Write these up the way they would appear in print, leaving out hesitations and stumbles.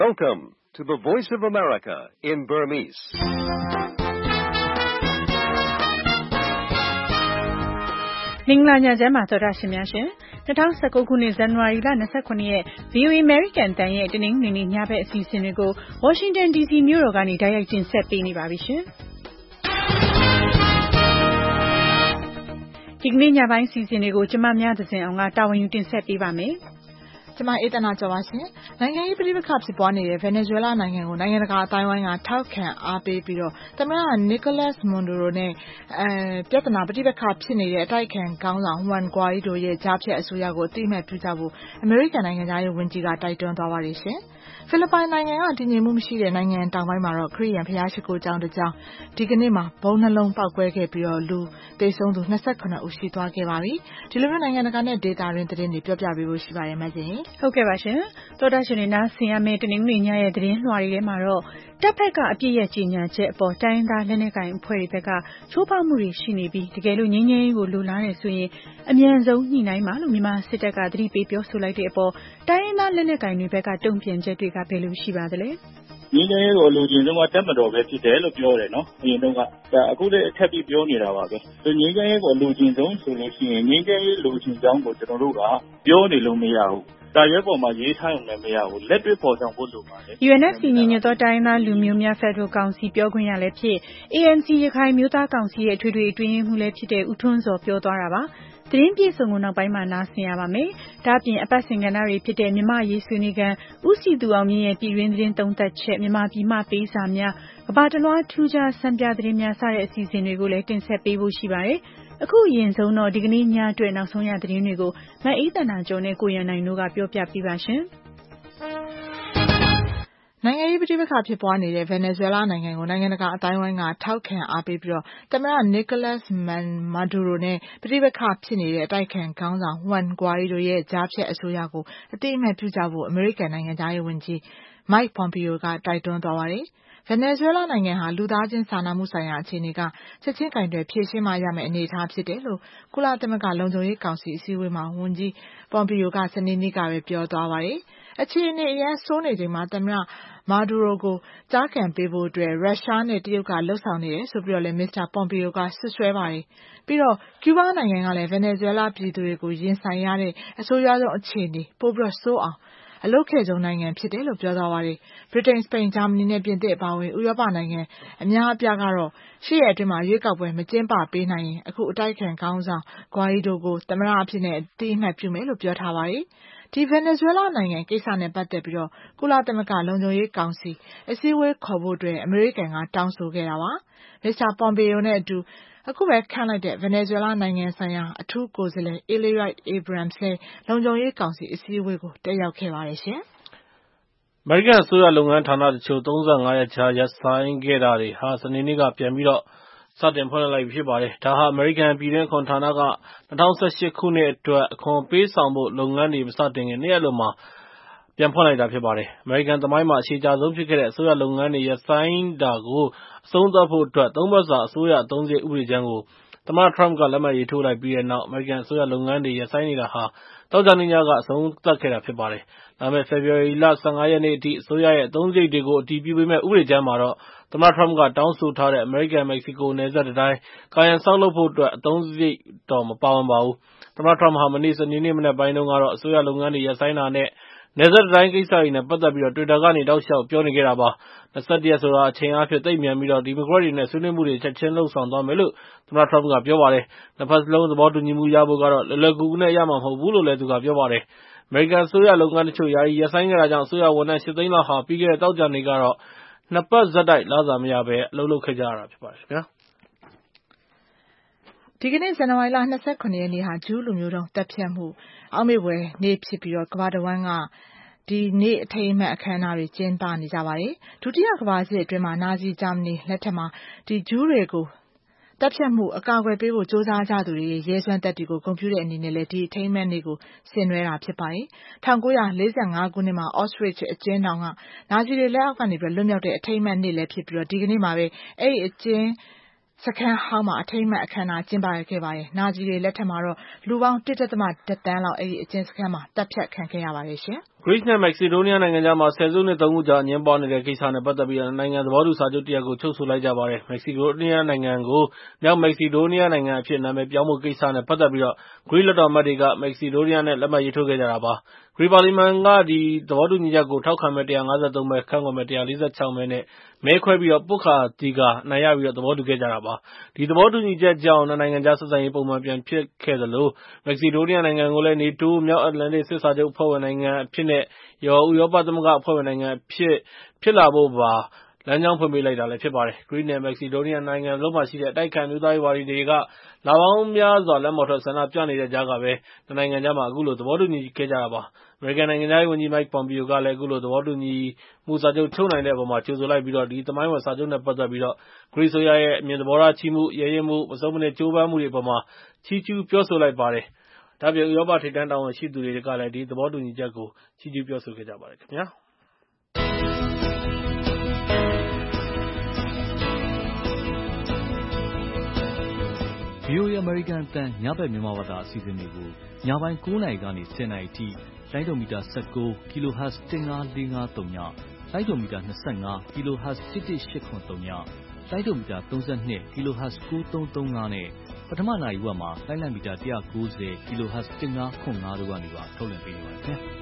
Welcome to the Voice of America in Burmese. ။မင်္ဂလာညချမ်းပါသောတာရှင်များရှင်။2019ခုနှစ်ဇန်နဝါရီလ29ရက် VOA American တန်ရဲ့တနင်္ဂနွေနေ့ညဘက်အစီအစဉ်တွေကို Washington DC မြို့တော်ကနေတိုက်ရိုက်တင်ဆက်ပေးနေပါပြီရှင်။ဒီကနေ့ညပိုင်းအစီအစဉ်တွေကိုကျမများသဇင်အောင်ကတာဝန်ယူတင်ဆက်ပေးပါမယ်။ကျမအေးတနာကျော်ပါရှင်။နိုင်ငံရေးပြည်ပခါဖြစ်ပွားနေတဲ့ Venezuela နိုင်ငံကိုနိုင်ငံတကာအတိုင်းဝိုင်းကထောက်ခံအားပေးပြီးတော့သမ္မတ Nicolas Maduro နဲ့ပြဿနာပြည်ပခါဖြစ်နေတဲ့အတိုက်ခံခေါင်းဆောင် Juan Guaido ရဲ့ကြားဖြတ်အစိုးရကိုအတိအမှတ်ပြုကြဖို့အမေရိကန်နိုင်ငံသားရေးဝန်ကြီးကတိုက်တွန်းသွားပါတယ်ရှင်။ဖိလစ်ပိုင်နိုင်ငံကတည်ငြိမ်မှုမရှိတဲ့နိုင်ငံတောင်ပိုင်းမှာတော့ခရစ်ယာန်ဘုရားရှိခိုးကျောင်းတစ်ကျောင်းဒီကနေ့မှာဘုံနှလုံးပေါက်ကွဲခဲ့ပြီးတော့လူသေဆုံးသူ28ဦးရှိသွားခဲ့ပါပြီ။ဒီလိုမျိုးနိုင်ငံတကာနဲ့ဒေတာရင်းသတင်းတွေပြောပြပေးဖို့ရှိပါတယ်မကျင်။ဟုတ်ကဲ့ပါရှင်။သောတာရှင်တွေနားဆင်ရမယ့်တနင်္ဂနွေညရဲ့သတင်းလွှာတွေထဲမှာတော့တပ်ဖက်ကအပြည့်ရဲ့ကြီးညာချက်အပေါ်တိုင်းသားလက်နက်ကိုင်အဖွဲ့တွေဘက်ကချိုးဖောက်မှုတွေရှိနေပြီးတကယ်လို့ငြိမ်းချမ်းရေးကိုလိုလားနေဆိုရင်အမြန်ဆုံးညှိနှိုင်းပါလို့မြန်မာစစ်တပ်ကသတိပေးပြောဆိုလိုက်တဲ့အပေါ်တိုင်းသားလက်နက်ကိုင်တွေဘက်ကတုံ့ပြန်ချက်တွေကဘယ်လိုရှိပါသလဲငင်းတဲ့ကိုလူချင်းတော့တက်မတော်ပဲဖြစ်တယ်လို့ပြောတယ်နော်အရင်တော့ကအခုလည်းအထက်ပြီးပြောနေတာပါပဲငင်းတဲ့ကိုလူချင်းဆုံးဆိုလို့ရှိရင်ငင်းတဲ့လူချင်းကြောင်းကိုကျွန်တော်တို့ကပြောနေလို့မရဘူးတာရဲပေါ်မှာရေးထားရုံနဲ့မရဘူးလက်တွေ့ပေါ်ဆောင်ဖို့လိုပါတယ် UNFC ညီညွတ်သောတိုင်းသားလူမျိုးများဖက်ဒရယ်ကောင်စီပြောခွင့်ရလည်းဖြစ် ANC ရခိုင်မျိုးသားကောင်စီရဲ့အထွေထွေအတွင်းရေးမှူးလည်းဖြစ်တဲ့ဦးထွန်းစောပြောသွားတာပါသတင်းပြည့်စုံကိုနောက်ပိုင်းမှာနားဆင်ရပါမယ်။ဒါ့အပြင်အပတ်စဉ်ကဏ္ဍတွေဖြစ်တဲ့မြန်မာရေးဆွေးနွေးခန်းဦးစီသူအောင်မြင့်ရဲ့ပြည်တွင်းသတင်းသုံးသပ်ချက်မြန်မာပြည်မှပေးစာများကမ္ဘာတလွှားထူးခြားစံပြသတင်းများစတဲ့အစီအစဉ်တွေကိုလည်းတင်ဆက်ပေးဖို့ရှိပါတယ်။အခုအရင်ဆုံးတော့ဒီကနေ့ညအတွက်နောက်ဆုံးရသတင်းတွေကိုမအေးတနာကျော်နဲ့ကိုရန်နိုင်တို့ကပြောပြပေးပါရှင်။နိုင်ငံရေးပြည်ပခါဖြစ်ပွားနေတဲ့ Venezuela နိုင်ငံကိုနိုင်ငံတကာအတိုင်းဝိုင်းကထောက်ခံအားပေးပြီးတော့သမ္မတ Nicolas Maduro နဲ့ပြည်ပခါဖြစ်နေတဲ့အတိုက်ခံခေါင်းဆောင် Juan Guaido ရဲ့ကြားဖြတ်အစိုးရကိုအတိအမှတ်ပြုကြဖို့အမေရိကန်နိုင်ငံသားရေးဝန်ကြီး Mike Pompeo ကတိုက်တွန်းသွားပါတယ်။ Venezuela နိုင်ငံဟာလူသားချင်းစာနာမှုဆိုင်ရာအခြေအနေကချက်ချင်းကင်တွယ်ဖြေရှင်းမှရမယ့်အနေအထားဖြစ်တယ်လို့ကုလသမဂ္ဂလုံခြုံရေးကောင်စီအစည်းအဝေးမှာဝန်ကြီး Pompeo ကစနေနေ့ကပဲပြောသွားပါတယ်။အခြေအနေအရန်ဆိုးနေချိန်မှာသမ္မတMaduro ကိုကြားခံပေးဖို့အတွက်ရုရှားနဲ့တရုတ်ကလှုပ်ဆောင်နေတယ်ဆိုပြီးတော့လည်း Mr. Pompeo ကဆွဆွဲပါတယ်။ပြီးတော့ကျူးဘားနိုင်ငံကလည်း Venezuela ပြည်သူတွေကိုရင်ဆိုင်ရတဲ့အဆိုးရွားဆုံးအခြေအနေပိုပြီးတော့ဆိုးအောင်အလုတ်ခဲ့ဆုံးနိုင်ငံဖြစ်တယ်လို့ပြောသွားပါတယ်။ဗြိတိန်၊စပိန်၊ဂျာမနီနဲ့ပြင်သစ်အပါအဝင်ဥရောပနိုင်ငံအများအပြားကတော့ရှေ့ရက်အတွင်းမှာရွေးကောက်ပွဲမကျင်းပပေးနိုင်ရင်အခုအတိုက်ခံခေါင်းဆောင် Guaido ကိုသမ္မတအဖြစ်နဲ့အတိအမှတ်ပြုမယ်လို့ပြောထားပါတယ်။ဒီ Venezuela နိုင်ငံကိစ္စနဲ့ပတ်သက်ပြီးတော့ကုလသမဂ္ဂလုံခြုံရေးကောင်စီအစည်းအဝေးခေါ်ဖို့အတွက်အမေရိကန်ကတောင်းဆိုခဲ့တာပါ။ Mr. Pompeo နဲ့အတူအခုပဲခန့်လိုက်တဲ့ Venezuela နိုင်ငံဆိုင်ရာအထူးကိုယ်စားလှယ် Eliud Abrams လည်းလုံခြုံရေးကောင်စီအစည်းအဝေးကိုတက်ရောက်ခဲ့ပါတယ်ရှင်။အမေရိကန်အစိုးရလုပ်ငန်းဌာနတချို့35ရက်ကြာရပ်ဆိုင်းခဲ့တာတွေဟာစနေနေ့ကပြန်ပြီးတော့စတင်ဖွင့်လှစ်လိုက်ပြီဖြစ်ပါတယ်။ဒါဟာအမေရိကန်ပြည်တွင်းအခွန်ဌာနက2018ခုနှစ်အတွက်အခွန်ပေးဆောင်ဖို့လုပ်ငန်းတွေမစတင်ခင်နေ့ရက်လုံးမှာပြန်ဖွင့်လိုက်တာဖြစ်ပါတယ်။အမေရိကန်သမိုင်းမှာအရှိကြဆုံးဖြစ်ခဲ့တဲ့အစိုးရလုပ်ငန်းတွေရပ်ဆိုင်းတာကိုအဆုံးသတ်ဖို့အတွက်3ပတ်စာအစိုးရအသုံးစရိတ်ဥပဒေကြမ်းကိုသမ္မတ Trump ကလက်မှတ်ရေးထိုးလိုက်ပြီးတဲ့နောက်အမေရိကန်အစိုးရလုပ်ငန်းတွေရပ်ဆိုင်းနေတာဟာသောကြာနေ့ညကအဆုံးသတ်ခဲ့တာဖြစ်ပါတယ်။ဒါပေမဲ့ဖေဖော်ဝါရီလ15ရက်နေ့အထိအစိုးရရဲ့အသုံးစရိတ်တွေကိုအတည်ပြုပေးမဲ့ဥပဒေကြမ်းမှာတော့သမ္မတ Trump ကတောင်းဆိုထားတဲ့အမေရိကန်-မက္ကဆီကိုနယ်စပ်တံတိုင်းကာရံဆောက်လုပ်ဖို့အတွက်အသုံးစရိတ်တော့မပါဝင်ပါဘူး။သမ္မတ Trump ဟာမနေ့စနေနေ့မနက်ပိုင်းတုန်းကတော့အစိုးရလုပ်ငန်းတွေရပ်ဆိုင်းတာနဲ့နယ်စပ်တံတိုင်းကိစ္စတွေနဲ့ပတ်သက်ပြီးတော့ Twitter ကနေတောက်လျှောက်ပြောနေခဲ့တာပါ။21ရက်ဆိုတာအချိန်အားဖြင့်သိပ်မြန်ပြီးတော့ဒီမိုကရက်တွေနဲ့ဆွေးနွေးမှုတွေချက်ချင်းလှုပ်ဆောင်သွားမယ်လို့သမ္မတ Trump ကပြောပါတယ်။နှစ်ဖက်စလုံးသဘောတူညီမှုရဖို့ကတော့လွယ်လွယ်ကူကူနဲ့ရမှာမဟုတ်ဘူးလို့လည်းသူကပြောပါတယ်။အမေရိကန်အစိုးရလုပ်ငန်းတချို့ယာယီရပ်ဆိုင်းခဲ့တာကြောင့်အစိုးရဝန်ထမ်း8သိန်းလောက်ဟာပြီးခဲ့တဲ့သောကြာနေ့ကတော့နှစ်ပတ်ဆက်တိုက်လစာမရဘဲအလုပ်လုပ်ခဲ့ကြရတာဖြစ်ပါတယ်ခင်ဗျာ။ဒီကနေ့ဇန်နဝါရီလ29ရက်နေ့ဟာဂျူးလူမျိုးတုံးတပ်ဖြတ်မှုအောက်မေ့ဖွယ်နေ့ဖြစ်ပြီးတော့ကမ္ဘာတဝန်းကဒီနေ့အထိမ်းအမှတ်အခမ်းအနားတွေကျင်းပနေကြပါတယ်။ဒုတိယကမ္ဘာစစ်အတွင်းမှာနာဇီဂျာမနီလက်ထက်မှာဒီဂျူးတွေကိုတပ်ဖြတ်မှုအကာအကွယ်ပေးဖို့စ조사ကြသူတွေရဲ့ရဲစွမ်းတပ်တွေကိုဂုဏ်ပြုတဲ့အနေနဲ့လည်းဒီအထိမ်းအမှတ်နေ့ကိုဆင်နွှဲတာဖြစ်ပါတယ်။1945ခုနှစ်မှာ Auschwitz အကျဉ်းထောင်ကနာဇီတွေလက်အောက်ကနေလွတ်မြောက်တဲ့အထိမ်းအမှတ်နေ့လည်းဖြစ်ပြီးတော့ဒီကနေ့မှာပဲအဲ့ဒီအကျဉ်းစခန်းဟောင်းမှာအထိမ်းအမှတ်အခမ်းအနားကျင်းပခဲ့ပါတယ်။နာဇီတွေလက်ထက်မှာတော့လူပေါင်း 1.1 သန်းလောက်အဲ့ဒီအကျဉ်းစခန်းမှာတပ်ဖြတ်ခံခဲ့ရပါတယ်ရှင်။ Greece နဲ့ Macedonia နိုင်ငံကြားမှာ ဆယ်စုနှစ် ၃ ခုကြာအငြင်းပွားနေတဲ့ကိစ္စနဲ့ပတ်သက်ပြီး နှစ်နိုင်ငံသဘောတူစာချုပ်တရပ်ကို ချုပ်ဆိုလိုက်ကြပါတယ်။ Macedonia နိုင်ငံကို မြောက် Macedonia နိုင်ငံအဖြစ် နာမည်ပြောင်းဖို့ကိစ္စနဲ့ပတ်သက်ပြီး Greece လွှတ်တော်အမတ်တွေက Macedonia နဲ့ လက်မှတ်ရေးထိုးခဲ့ကြတာပါ။ Greece ပါလီမန်က ဒီသဘောတူညီချက်ကို ထောက်ခံမဲ ၁၅၃ မဲ၊ ကန့်ကွက်မဲ ၁၄၆ မဲနဲ့ မဲခွဲပြီး ပွတ်ခါသီခါ အနိုင်ရပြီး သဘောတူခဲ့ကြတာပါ။ ဒီသဘောတူညီချက်ကြောင့် နှစ်နိုင်ငံကြား ဆက်ဆံရေး ပုံမှန်ပြန်ဖြစ်ခဲ့သလို Macedonia နိုင်ငံကိုလည်း နေတိုး မြောက်အတ္တလန္တိတ်စစ်စာချုပ်အဖွဲ့ဝင်နိုင်ငံအဖြစ်နဲ့ရော ဥရောပသမဂ္ဂအဖွဲ့ဝင်နိုင်ငံဖြစ်လာဖို့ပါ လမ်းကြောင်းဖွင့်ပေးလိုက်တာဖြစ်ပါတယ်။ Greece နဲ့ Macedonia နိုင်ငံစလုံးမှာရှိတဲ့ အတိုက်အခံ အမျိုးသားရေးဝါဒီတွေက လပေါင်းများစွာ လမ်းပေါ်ထွက် ဆန္ဒပြနေတဲ့ကြားကပဲ နှစ်နိုင်ငံကြား အခုလို သဘောတူညီခဲ့ကြတာပါ။ အမေရိကန်နိုင်ငံခြားရေးဝန်ကြီး Mike Pompeo ကလည်း အခုလို သဘောတူညီမှုစာချုပ် ချုပ်နိုင်တဲ့အပေါ် ကြိုဆိုလိုက်ပြီး ဒီသမိုင်းဝင်စာချုပ်နဲ့ပတ်သက်ပြီး Greece အစိုးရရဲ့ အမြင်သဘောထားကြီးမှု၊ ရဲရင့်မှု၊ မဆုတ်မနစ်ကြိုးပမ်းမှုတွေအပေါ် ချီးကျူးပြောဆိုလိုက်ပါတယ်။ ဒါ့အပြင် ဥရောပထိပ်တန်းတာဝန်ရှိသူတွေကလည်း ဒီသဘောတူညီချက်ကို ချီးကျူးပြောဆိုခဲ့ကြပါတယ်ခင်ဗျာ။ VOA အမေရိကန်အသံ ညဘက်မြန်မာဘာသာအစီအစဉ်တွေကို ညပိုင်း 9 နာရီကနေ 10 နာရီအထိ လိုင်းဒိုမီတာ 19 kHz 15453 ည၊ လိုင်းဒိုမီတာ 25 kHz 11873 ည၊ လိုင်းဒိုမီတာ 32 kHz 9335 နဲ့ ပထမနာရီဝက်မှာ လိုင်းလံမီတာ 190 kHz 1505 တို့ကနေပါ ထုတ်လွှင့်ပေးနေပါတယ်ခင်ဗျာ။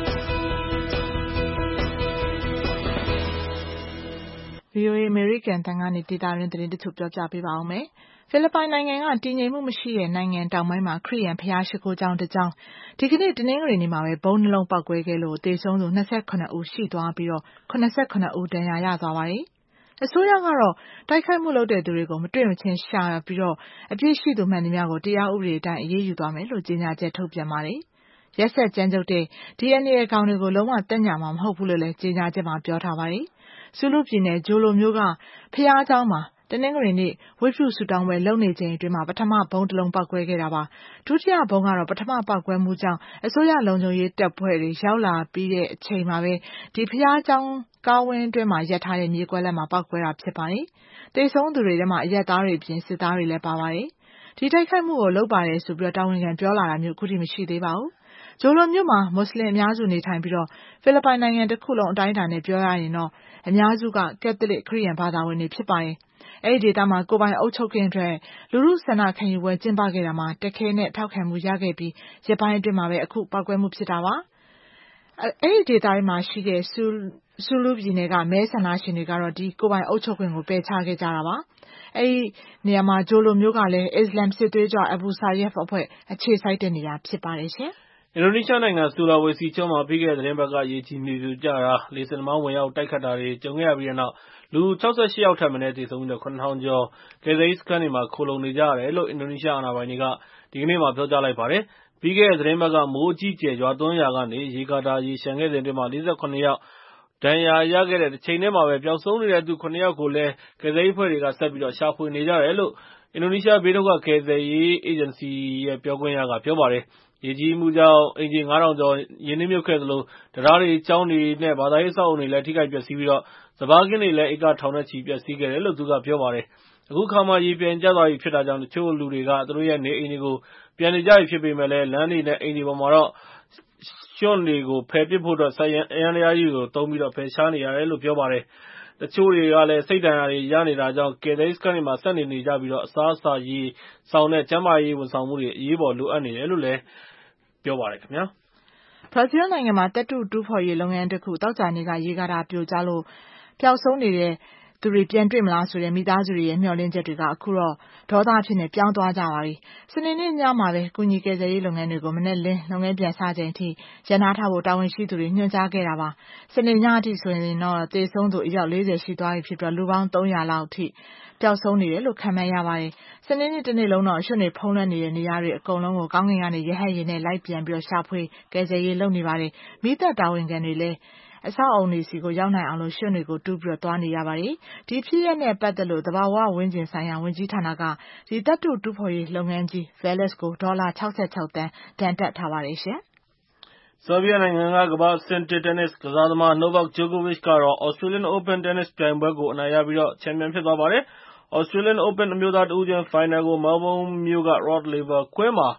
VOA အမေရိကန်အသံကနေ ဒေသတွင်းသတင်းတချို့ပြောပြပေးပါဦးမယ်။ ဖိလစ်ပိုင်နိုင်ငံက တည်ငြိမ်မှုမရှိတဲ့နိုင်ငံတောင်ပိုင်းမှာ ခရစ်ယာန်ဘုရားရှိခိုးကျောင်းတစ်ကျောင်း ဒီကနေ့ တနင်္ဂနွေနေ့မှာပဲ ဗုံး 2 လုံးပေါက်ကွဲခဲ့လို့ သေဆုံးသူ 27 ဦးရှိသွားပြီး 77 ဦး ဒဏ်ရာရသွားပါတယ်။ အစိုးရကတော့ တိုက်ခိုက်မှုလုပ်တဲ့သူတွေကို မတွေ့မချင်းရှာပြီး အပြစ်ရှိသူမှန်သမျှကို တရားဥပဒေအတိုင်း အရေးယူသွားမယ်လို့ ကြေညာချက်ထုတ်ပြန်ပါတယ်။ ရက်စက်ကြမ်းကြုတ်တဲ့ ဒီအန္တရာယ်ကောင်တွေကို လုံးဝသက်ညှာမှာမဟုတ်ဘူးလို့လည်း ကြေညာချက်မှာပြောထားပါတယ်။ ဆူလူးပြည်နယ် ဂျိုလိုမြို့က ဘုရားကျောင်းမှာ တနင်္ဂနွေနေ့ ဝတ်ပြုဆုတောင်းပွဲလုပ်နေချိန်အတွင်း ပထမဗုံးတစ်လုံးပေါက်ကွဲခဲ့တာပါ။ ဒုတိယဗုံးကတော့ ပထမပေါက်ကွဲမှုကြောင့် အစိုးရလုံခြုံရေးတပ်ဖွဲ့တွေရောက်လာပြီးတဲ့အချိန်မှာပဲ ဒီဘုရားကျောင်းကားဝင်းအတွင်းမှာရပ်ထားတဲ့ မြေကွက်လွတ်မှာ ပေါက်ကွဲတာဖြစ်ပါတယ်။ သေဆုံးသူတွေထဲမှာ အရပ်သားတွေအပြင် စစ်သားတွေလည်းပါပါတယ်။ ဒီတိုက်ခိုက်မှုကိုလုပ်ပါတယ်ဆိုပြီး တာဝန်ခံပြောလာတာမျိုး ခုထိမရှိသေးပါဘူး။ ဂျိုလိုမြို့မှာ မွတ်စလင်အများစုနေထိုင်ပြီး ဖိလစ်ပိုင်နိုင်ငံတစ်ခုလုံးအတိုင်းအတာနဲ့ပြောရရင် အများစုက ကက်သလစ်ခရစ်ယာန်ဘာသာဝင်တွေဖြစ်ပါတယ်။ အဲဒီဒေသမှာ ကိုယ်ပိုင်အုပ်ချုပ်ခွင့်အတွက် လူထုဆန္ဒခံယူပွဲကျင်းပခဲ့တာမှာ တခဲနက်ထောက်ခံမှုရခဲ့ပြီး ရက်ပိုင်းအတွင်းမှာပဲ အခုပေါက်ကွဲမှုဖြစ်တာပါ။ အဲဒီဒေသမှာရှိတဲ့ ဆူလူးပြည်နယ်က မဲဆန္ဒရှင်တွေကတော့ ဒီကိုယ်ပိုင်အုပ်ချုပ်ခွင့်ကို ပယ်ချခဲ့ကြတာပါ။ အဲဒီနေရာမှာ ဂျိုလိုမြို့ကလည်း အစ္စလာမ်စစ်သွေးကြွ Abu Sayyaf အဖွဲ့အခြေစိုက်တဲ့နေရာဖြစ်ပါတယ်ရှင်။အင်ဒိုနီးရှားနိုင်ငံ ဆူလာဝေစီကျွန်းမှာ ပြီးခဲ့တဲ့သီတင်းပတ်က ရေကြီးမြေပြိုကျတာ၊ လေဆင်နှာမောင်းဝင်ရောက်တိုက်ခတ်တာတွေကြုံခဲ့ရပြီးတဲ့နောက် လူ ၆၈ ယောက်ထက်မနည်းသေဆုံးပြီး ၇ ထောင်ကျော် ကယ်ဆယ်ရေးစခန်းတွေမှာ ခိုလှုံနေကြရတယ်လို့ အင်ဒိုနီးရှားအာဏာပိုင်တွေက ဒီကနေ့ ပြောကြားလိုက်ပါတယ်။ ပြီးခဲ့တဲ့သီတင်းပတ်က မိုးအကြီးအကျယ်ရွာသွန်းရာကနေ ရေကာတာရေလျှံခဲ့စဉ်အတွင်း ၄၇ ယောက် ဒဏ်ရာရခဲ့တဲ့တချိန်တည်းမှာပဲ ပျောက်ဆုံးနေတဲ့သူ ၇ ယောက်ကိုလည်း ကယ်ဆယ်ရေးအဖွဲ့တွေက ဆက်ပြီးရှာဖွေနေကြတယ်လို့ အင်ဒိုနီးရှားဘေးဒုက္ခကယ်ဆယ်ရေးအေဂျင်စီပြောခွင့်ရက ပြောပါတယ်။ ရေကြီးမှုကြောင့် အိမ်ခြေ ၅ ထောင်ကျော် ရေနစ်မြုပ်ခဲ့သလို တံတားတွေ၊ ကျောင်းတွေနဲ့ ဘာသာရေးအဆောက်အအုံတွေလည်း ထိခိုက်ပျက်စီးပြီး စပါးခင်းတွေလည်း ဧကထောင်နဲ့ချီပျက်စီးခဲ့တယ်လို့ သူကပြောပါတယ်။ အခုအခါမှ ရေပြန်ကျသွားပြီဖြစ်တာကြောင့် တချို့လူတွေက သူတို့ရဲ့နေအိမ်တွေကို ပြန်နေကြပြီဖြစ်ပေမယ့် လမ်းတွေနဲ့ အိမ်တွေပေါ်မှာတော့ ရွှံ့တွေကို ဖယ်ပစ်ဖို့အတွက် စက်ယန္တရားကြီးတွေကို သုံးပြီး ဖယ်ရှားနေရတယ်လို့ ပြောပါတယ်။ တချို့တွေကလည်း စိတ်ဒဏ်ရာတွေရနေတာကြောင့် ကယ်ဆယ်ရေးစခန်းတွေမှာ ဆက်နေနေကြပြီး အစားအစာ၊ ရေ၊ စောင်နဲ့ ကျန်းမာရေးဝန်ဆောင်မှုတွေ အရေးပေါ်လိုအပ်နေတယ်လို့ ပြောပါတယ်ခင်ဗျာ။ဘရာဇီးနိုင်ငံမှာ သတ္တုတူးဖော်ရေးလုပ်ငန်းတစ်ခု သောကြာနေ့က ရေကာတာပြိုကျလို့ ပျောက်ဆုံးနေတဲ့သူတွေပြန်တွေ့မလားဆိုတဲ့ မိသားစုတွေရဲ့မျှော်လင့်ချက်တွေက အခုတော့ ဒေါသအဖြစ်ပြောင်းသွားကြပါပြီ။ စနေနေ့ညမှာပဲ ကူညီကယ်ဆယ်ရေးလုပ်ငန်းတွေကို မနက်လင်းလုပ်ငန်းပြန်စချိန်အထိ ရပ်နားထားဖို့ တာဝန်ရှိသူတွေညွှန်ကြားခဲ့တာပါ။ စနေညအထိဆိုရင်တော့ သေဆုံးသူ အယောက် 40 ရှိသွားပြီဖြစ်ပြီး လူပေါင်း 300 လောက်အထိ ပျောက်ဆုံးနေတယ်လို့ ခန့်မှန်းရပါတယ်။ စနေနေ့တနေ့လုံးတော့ ရွှံ့တွေဖုံးလွှမ်းနေတဲ့နေရာတွေအကုန်လုံးကို ကောင်းကင်ကနေ ရဟတ်ယာဉ်နဲ့ လိုက်ပျံရှာဖွေကယ်ဆယ်ရေးလုပ်နေပါတယ်။ မီးသတ်တာဝန်ခံတွေလည်း အဆောက်အအုံတွေဆီရောက်နိုင်အောင် ရွှံ့တွေကိုတူးပြီးသွားနေရပါတယ်။ ဒီဖြစ်ရပ်နဲ့ပတ်သက်လို့ သဘာဝဝန်းကျင်ဆိုင်ရာဝန်ကြီးဌာနက သတ္တုတူးဖော်ရေးလုပ်ငန်းကြီး Vales ကို ဒေါ်လာ 66 သန်းဒဏ်တပ်ထားပါတယ်ရှင်။ဆာဘီးယားနိုင်ငံက ကမ္ဘာ့အဆင့် 1 တင်းနစ်ကစားသမား Novak Djokovic ကတော့ Australian Open တင်းနစ်ပြိုင်ပွဲကို အနိုင်ရပြီး ချန်ပီယံဖြစ်သွားပါတယ်။ Australian Open အမျိုးသားတဦးချင်းဖိုင်နယ်ကို မဲလ်ဘုန်းမြို့က Rod Laver Quays မှာ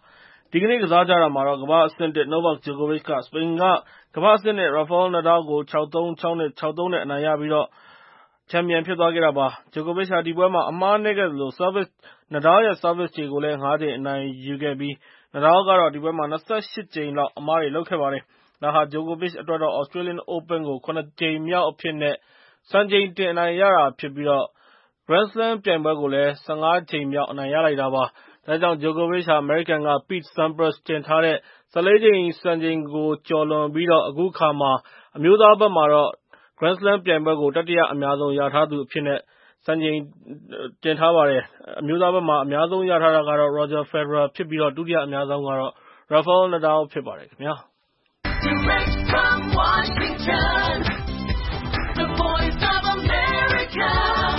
ဒီကနေ့ကစားကြတာမှာတော့ကမ္ဘာ့အဆင့် 1 Novak Djokovic က စပိန်ကကမ္ဘာ့အဆင့် 2 Rafael Nadal ကို 6-3, 6-2, 6-3 နဲ့ အနိုင်ရပြီးချန်ပီယံဖြစ်သွားခဲ့တာပါ။ Djokovic ဟာဒီပွဲမှာအမှားနည်းခဲ့သလို Nadal ရဲ့ Service တွေကိုလည်း 5 ကြိမ်အနိုင်ယူခဲ့ပြီး Nadal ကတော့ ဒီပွဲမှာ 28 ကြိမ်လောက်အမှားတွေလုပ်ခဲ့ပါတယ်။ ဒါဟာ Djokovic အတွက်တော့ Australian Open ကို 7 ကြိမ်မြောက်အဖြစ်နဲ့ စံချိန်တင်အနိုင်ရတာဖြစ်ပြီး Grand Slam ပြိုင်ပွဲကိုလည်း 15 ကြိမ်မြောက်အနိုင်ရလိုက်တာပါ။ ဒါကြောင့် Djokovic ဟာ အမေရိကန်က Pete Sampras တင်ထားတဲ့ 14 ကြိမ်စံချိန်ကိုကျော်လွန်ပြီး အခုအခါမှာ အမျိုးသားဘက်မှာတော့ Grand Slam ပြိုင်ပွဲကို တတိယအများဆုံးရထားသူအဖြစ်နဲ့ စံချိန်တင်ထားပါတယ်။ အမျိုးသားဘက်မှာ အများဆုံးရထားတာကတော့ Roger Federer ဖြစ်ပြီး ဒုတိယအများဆုံးကတော့ Rafael Nadal ဖြစ်ပါတယ်ခင်ဗျာ။ Direct from Washington, the voice of America,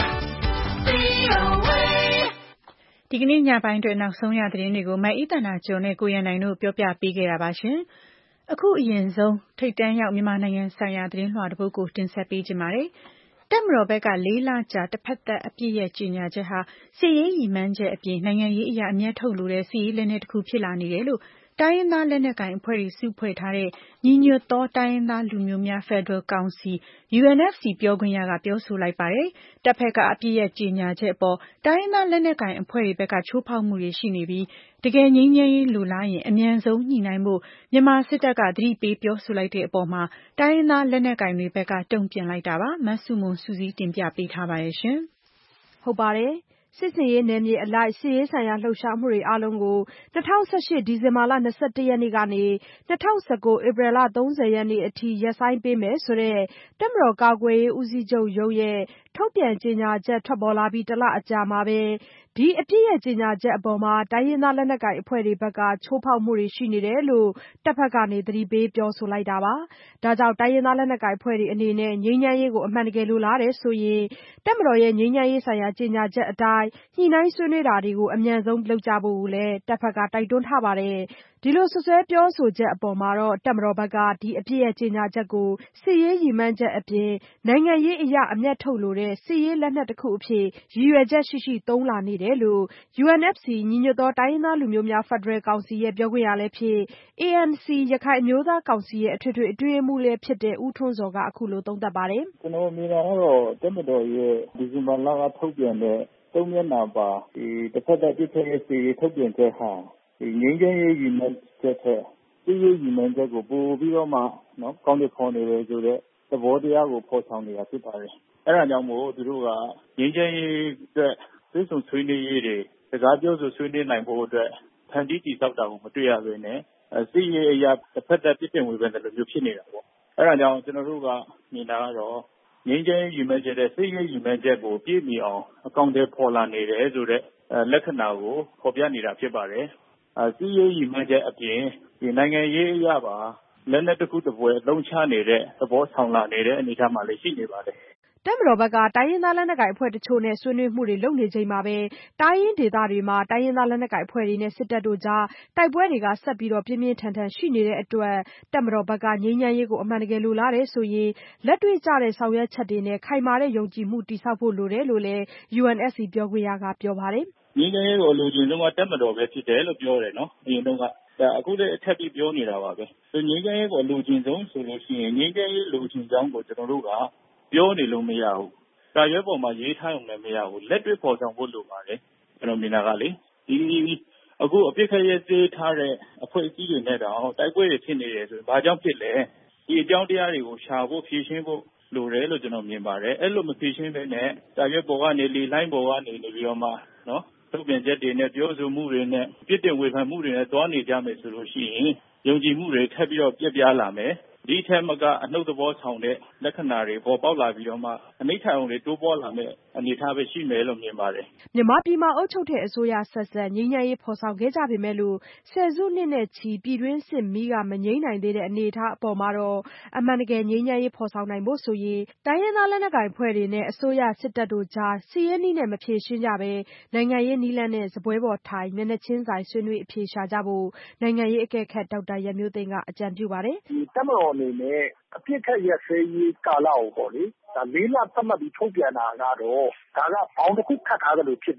VOA ဒီကနေ့ညပိုင်းအတွက်နောက်ဆုံးရသတင်းတွေကိုမအိသန္တာကျော်နဲ့ကိုရန်နိုင်တို့ပြောပြပေးခဲ့တာပါရှင်။အခုအရင်ဆုံးထိပ်တန်းရောက်မြန်မာနိုင်ငံဆိုင်ရာသတင်းလွှာတစ်ပုဒ်ကိုတင်ဆက်ပေးခြင်းပါတယ်။တပ်မတော်ဘက်က4 လကြာတစ်ဖက်သက်အပြည့်ရဲ့ကြေညာချက်ဟာစစ်ရေးရည်မှန်းချက်အပြင်နိုင်ငံရေးအရာအမျက်ထုတ်လိုတဲ့စစ်ရေးလက်နက်တစ်ခုဖြစ်လာနေတယ်လို့တိုင်းရင်းသားလက်နက်ကိုင်အဖွဲ့တွေစုဖွဲ့ထားတဲ့ညီညွတ်သောတိုင်းရင်းသားလူမျိုးများဖက်ဒရယ်ကောင်စီ UNFC ပြောခွင့်ရကပြောဆိုလိုက်ပါတယ်။တပ်ဖက်ကအပြည့်ရဲ့ကြေညာချက်အပေါ်တိုင်းရင်းသားလက်နက်ကိုင်အဖွဲ့တွေဘက်ကချိုးဖောက်မှုတွေရှိနေပြီးတကယ်ငြိမ်းချမ်းရေးလိုလားရင်အမြန်ဆုံးညှိနှိုင်းဖို့မြန်မာစစ်တပ်ကသတိပေးပြောဆိုလိုက်တဲ့အပေါ်မှာတိုင်းရင်းသားလက်နက်ကိုင်တွေဘက်ကတုံ့ပြန်လိုက်တာပါ။မဆုမွန်စုစည်းတင်ပြပေးထားပါတယ်ရှင်။ဟုတ်ပါတယ်။စစ်ဆင်ရေးနယ်မြေအလိုက်စစ်ရေးဆိုင်ရာလှုပ်ရှားမှုတွေအားလုံးကို2018ဒီဇင်ဘာလ21ရက်နေ့ကနေ2019ဧပြီလ30ရက်နေ့အထိရပ်ဆိုင်းပေးမယ်ဆိုတဲ့တပ်မတော်ကာကွယ်ရေးဦးစီးချုပ်ရုံးရဲ့ထုတ်ပြန်ကြေညာချက်ထွက်ပေါ်လာပြီးတစ်လအကြာမှာပဲဒီအပြည့်ရဲ့ကြေညာချက်အပေါ်မှာတိုင်းရင်းသားလက်နက်ကိုင်အဖွဲ့တွေဘက်ကချိုးဖောက်မှုတွေရှိနေတယ်လို့တပ်ဖက်ကနေသတိပေးပြောဆိုလိုက်တာပါ။ဒါကြောင့်တိုင်းရင်းသားလက်နက်ကိုင်အဖွဲ့တွေအနေနဲ့ငြိမ်းချမ်းရေးကိုအမှန်တကယ်လိုလားတယ်ဆိုရင်တပ်မတော်ရဲ့ငြိမ်းချမ်းရေးဆိုင်ရာကြေညာချက်အတိုင်းညှိနှိုင်းဆွေးနွေးတာတွေကိုအမြန်ဆုံးလုပ်ကြဖို့လည်းတပ်ဖက်ကတိုက်တွန်းထားပါတယ်။ဒီလိုစွပ်စွဲပြောဆိုချက်အပေါ်မှာတော့တပ်မတော်ဘက်ကဒီအပြည့်ရဲ့ကြေညာချက်ကိုစစ်ရေးရည်မှန်းချက်အပြင်နိုင်ငံရေးအရာအမျက်ထုတ်လိုတဲ့စစ်ရေးလက်နက်တစ်ခုအဖြစ်ရည်ရွယ်ချက်ရှိရှိသုံးလာနေတယ်လို့ UNFC ညီညွတ်သောတိုင်းရင်းသားလူမျိုးများဖက်ဒရယ်ကောင်စီရဲ့ပြောခွင့်ရလည်းဖြစ် ANC ရခိုင်အမျိုးသားကောင်စီရဲ့အထွေထွေအတွင်းရေးမှူးလည်းဖြစ်တဲ့ဦးထွန်းဇော်ကအခုလိုသုံးသပ်ပါတယ်။ကျွန်တော်မြင်တာကတော့တပ်မတော်ရဲ့ဒီဇင်ဘာလကထုတ်ပြန်တဲ့3 မျက်နှာပါဒီတစ်ဖက်သက်ပြည်ထရေးစီထုတ်ပြန်ချက်ဟာဒီငြိမ်းချမ်းရေးရည်မှန်းချက်ထက်စစ်ရေးရည်မှန်းချက်ကိုပို့ပြီးတော့မှနော်ကောင်းတဲ့ခေါ်နေတယ်ဆိုတော့သဘောတရားကိုဖော်ဆောင်နေတာဖြစ်ပါတယ်။အဲဒါကြောင့်မို့သူတို့ကငြိမ်းချမ်းရေးအတွက်ပြည်စုံဆွေးနွေးရေးတွေစကားပြောဆိုဆွေးနွေးနိုင်ဖို့အတွက်ဖန်တီးတည်ဆောက်တာကိုမတွေ့ရဘဲနဲ့စစ်ရေးအရာတစ်ဖက်သက်ပြည်ပင်ဝေဖန်တယ်လို့မျိုးဖြစ်နေတာပေါ့။အဲဒါကြောင့်ကျွန်တော်တို့ကမြင်တာကတော့ငြိမ်းချမ်းရေးရည်မှန်းချက်တဲ့စစ်ရေးရည်မှန်းချက်ကိုပြည့်မီအောင်အကောင့်တွေပေါ်လာနေတယ်ဆိုတဲ့လက္ခဏာကိုဖော်ပြနေတာဖြစ်ပါတယ်။စစ်ရေးရည်မှန်းချက်အပြင်ဒီနိုင်ငံရေးအရာပါလက်နက်တစ်ခုတစ်ပွဲအသုံးချနေတဲ့သဘောဆောင်လာနေတဲ့အနေအထားမှာလည်းရှိနေပါတယ်။တပ်မတော်ဘက်ကတိုင်းရင်းသားလက်နက်ကိုင်အဖွဲ့တချို့နဲ့ဆွေးနွေးမှုတွေလုပ်နေချိန်မှာပဲတိုင်းရင်းဒေသတွေမှာတိုင်းရင်းသားလက်နက်ကိုင်အဖွဲ့တွေနဲ့စစ်တပ်တို့ကြားတိုက်ပွဲတွေကဆက်ပြီးပြင်းပြင်းထန်ထန်ရှိနေတဲ့အတွက်တပ်မတော်ဘက်ကငြိမ်းချမ်းရေးကိုအမှန်တကယ်လိုလားတယ်ဆိုရင်လက်တွေ့ကျတဲ့ဆောင်ရွက်ချက်တွေနဲ့ခိုင်မာတဲ့ယုံကြည်မှုတည်ဆောက်ဖို့လိုတယ်လို့လည်း UNFC ပြောခွင့်ရကပြောပါတယ်။ငြိမ်းချမ်းရေးကိုအလိုချင်ဆုံးကတပ်မတော်ပဲဖြစ်တယ်လို့ပြောတယ်နော်။အရင်တုန်းကအခုလည်းအထက်ပြီးပြောနေတာပါပဲ။ငြိမ်းချမ်းရေးကိုအလိုချင်ဆုံးဆိုလို့ရှိရင်ငြိမ်းချမ်းရေးလိုချင်ကြောင်းကိုကျွန်တော်တို့ကပြောနေလို့မရဘူး။စာရွက်ပေါ်မှာရေးထားုံနဲ့မရဘူး။လက်တွေ့ပေါ်ဆောင်ဖို့လိုပါတယ်။ကျွန်တော်မြင်တာကလေဒီအခုအပြစ်ခတ်ရေးသေးထားတဲ့အဖွဲ့အစည်းတွေနဲ့တောင်တိုက်ပွဲတွေဖြစ်နေတယ်ဆိုရင်ဘာကြောင့်ဖြစ်လဲ။ဒီအကြောင်းတရားတွေကိုရှာဖို့ဖြေရှင်းဖို့လိုတယ်လို့ကျွန်တော်မြင်ပါတယ်။အဲ့လိုမဖြေရှင်းဘဲနဲ့စာရွက်ပေါ်ကနေလေလိုင်းပေါ်ကနေပြီးတော့မှနော်ထုတ်ပြန်ချက်တွေနဲ့ပြောဆိုမှုတွေနဲ့ပြစ်တင်ဝေဖန်မှုတွေနဲ့တွားနေကြမယ်ဆိုလို့ရှိရင်ယုံကြည်မှုတွေထပ်ပြီးတော့ပြက်ပြားလာမယ်ဒီထက်မကအနှုတ်သဘောဆောင်တဲ့လက္ခဏာတွေပေါ်ပေါက်လာပြီးတော့မှအနိဋ္ဌာရုံတွေတိုးပွားလာမယ်အနေအထားပဲရှိမယ်လို့မြင်ပါတယ်မြန်မာပြည်မှာအုပ်ချုပ်တဲ့အစိုးရဆက်ဆက်ငြိမ်းချမ်းရေးဖော်ဆောင်ခဲ့ကြပေမဲ့လို့ဆယ်စုနှစ်နဲ့ချီပြည်တွင်းစစ်မီးကမငြိမ်းနိုင်သေးတဲ့အနေအထားအပေါ်မှာတော့အမှန်တကယ်ငြိမ်းချမ်းရေးဖော်ဆောင်နိုင်ဖို့ဆိုရင်တိုင်းရင်းသားလက်နက်ကိုင်အဖွဲ့တွေနဲ့အစိုးရစစ်တပ်တို့ကြားစစ်ရေးနည်းနဲ့မဖြေရှင်းကြဘဲနိုင်ငံရေးနည်းလမ်းနဲ့စားပွဲပေါ်ထိုင်မျက်နှာချင်းဆိုင်ဆွေးနွေးအဖြေရှာကြဖို့နိုင်ငံရေးအကဲခတ်ဒေါက်တာရန်မျိုးသိမ်းကအကြံပြုပါတယ်တပ်မတော်အနေနဲ့အပြစ်ခတ်ရစဲရေးကာလကိုပေါ့လေဒါ၄လသတ်မှတ်ပြီးထုတ်ပြန်တာကတော့ဒါကဘောင်တစ်ခုခတ်ထားတယ်လို့ဖြစ်တယ်